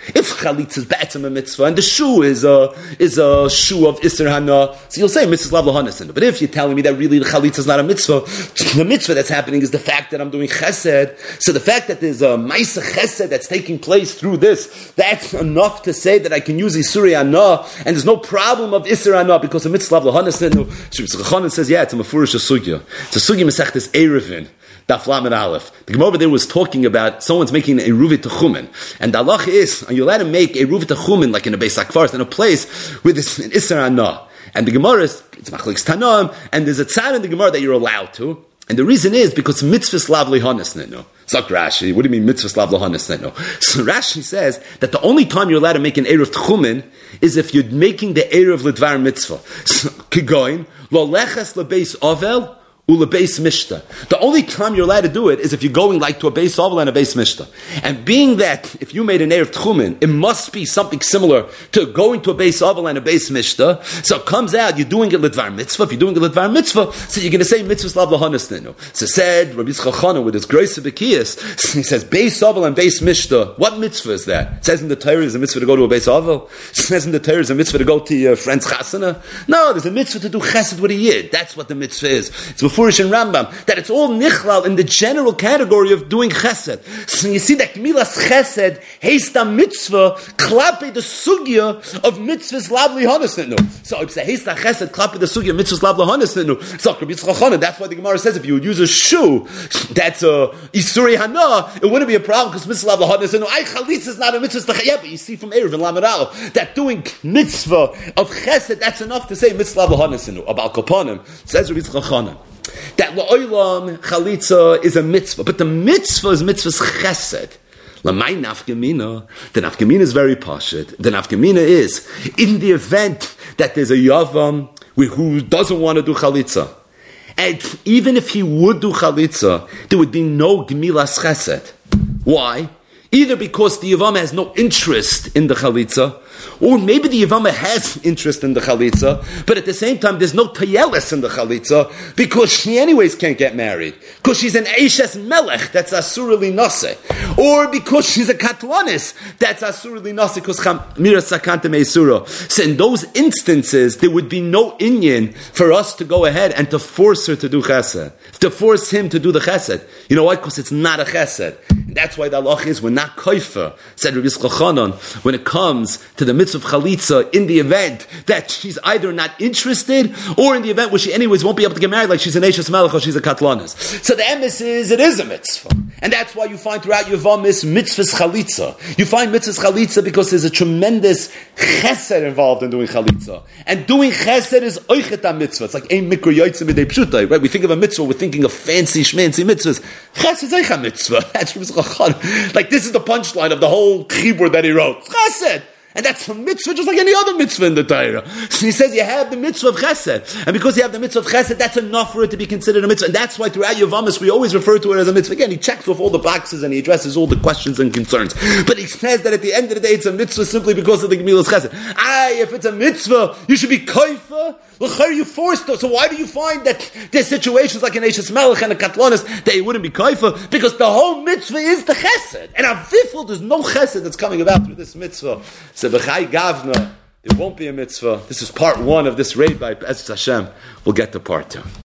If chalitza is be'etzem a mitzvah, and the shoe is a, is a shoe of Isser Hana, so you'll say mitzvah lav lahanas. But if you're telling me that really the chalitza is not a mitzvah, the mitzvah that's happening is the fact that I'm doing chesed. So the fact that there's a ma'aseh chesed that's taking place through this, that's enough to say that I can use Isuri Hana, and there's no problem of Isser Hana because the mitzvah lav lahanas. Shri Chanan says, yeah, it's a mafurish sugya. It's a sugya mesechtes Erevin. Daf Lamed Aleph. The Gemara over there was talking about someone's making a ruvit techumen, and the halach is, are you allowed to make a ruvit techumen like in a Beis Hakfaros in a place with this Isser Hana? And the Gemara is, it's Machlokes Tanaim, and there's a tzad in the Gemara that you're allowed to, and the reason is because mitzvahs lav lehanas nenu. Zok Rashi, what do you mean mitzvahs lav lehanas nenu? So Rashi says that the only time you're allowed to make an eruv techumen is if you're making the eruv ledvar mitzvah. So, kigoin lo leches lebeis ovel. Ula base mishta. The only time you're allowed to do it is if you're going like to a base oval and a base mishta. And being that if you made an erev tchumen, it must be something similar to going to a base oval and a base mishta. So it comes out you're doing it lidvar mitzvah. If you're doing it lidvar mitzvah, so you're going to say mitzvah slav lahanas nenu. So said Rabbi Yitzchak Chana with his grace of Bekiyas, he says base oval and base mishta. What mitzvah is that? It says in the Torah is a mitzvah to go to a base oval. It says in the Torah is a mitzvah to go to your friend's chasana. No, there's a mitzvah to do chesed with a yid. That's what the mitzvah is. It's Furish and Rambam, that it's all nichlal in the general category of doing chesed. So you see that Gemilas chesed, heista mitzvah, klape the sugya of mitzvahs lavli honesnenu. So if it's heista chesed, klape the sugya of mitzvahs lavli honesnenu. So that's why the Gemara says if you would use a shoe that's a isuri hana, it wouldn't be a problem because mitzvah lavli honesnenu. Ay chalitz is not a mitzvah. Yeah, but you see from Erev and Lamed Aleph that doing mitzvah of chesed, that's enough to say mitzvah lavli honesnenu. About kopanim says Rabbi Yitzchak Chana that la'olam chalitza is a mitzvah, but the mitzvah is mitzvah's chesed. Lamay nafkamina. The nafkamina is very pashut. The nafkamina is in the event that there's a yavam who doesn't want to do chalitza, and even if he would do chalitza, there would be no gemilas chesed. Why? Either because the Yavama has no interest in the Chalitza, or maybe the Yavama has interest in the Chalitza, but at the same time there's no Tayelis in the Chalitza, because she anyways can't get married. Because she's an Eishes Melech, that's Asurili Nase. Or because she's a Katlanis, that's Asurili Nase, because Mira Sakante Meisura. So in those instances, there would be no inyan for us to go ahead and to force her to do Chesed. To force him to do the Chesed. You know why? Because it's not a Chesed. And that's why the halach is we're not koifer, said Rabbi Yitzchak Chanan, when it comes to the mitzvah of chalitza in the event that she's either not interested or in the event where she anyways won't be able to get married, like she's an Eishes Melech or she's a Katlanis. So the emes is it is a mitzvah. And that's why you find throughout Yevamis mitzvahs chalitza. You find mitzvahs chalitza because there's a tremendous chesed involved in doing chalitza. And doing chesed is oichet mitzvah. It's like ein mikra yotzim b'dei pshutai, right? We think of a mitzvah, we're thinking of fancy shmancy mitzvahs. Chesed is oichet mitzvah. That's like this is the punchline of the whole chibur that he wrote. Chesed. And that's a mitzvah just like any other mitzvah in the Torah. So he says you have the mitzvah of chesed. And because you have the mitzvah of chesed, that's enough for it to be considered a mitzvah. And that's why throughout Yevamis we always refer to it as a mitzvah. Again, he checks off all the boxes and he addresses all the questions and concerns. But he says that at the end of the day it's a mitzvah simply because of the Gemilas chesed. Aye, if it's a mitzvah, you should be koifa. L'chayr, you forced to. So why do you find that there's situations like an Eishes Melech and a Katlanis that you wouldn't be koifa? Because the whole mitzvah is the chesed. And aviful, there's no chesed that's coming about through this mitzvah. So b'chai gavna, there won't be a mitzvah. This is part one of this raid by Be'ezus Hashem. We'll get to part two.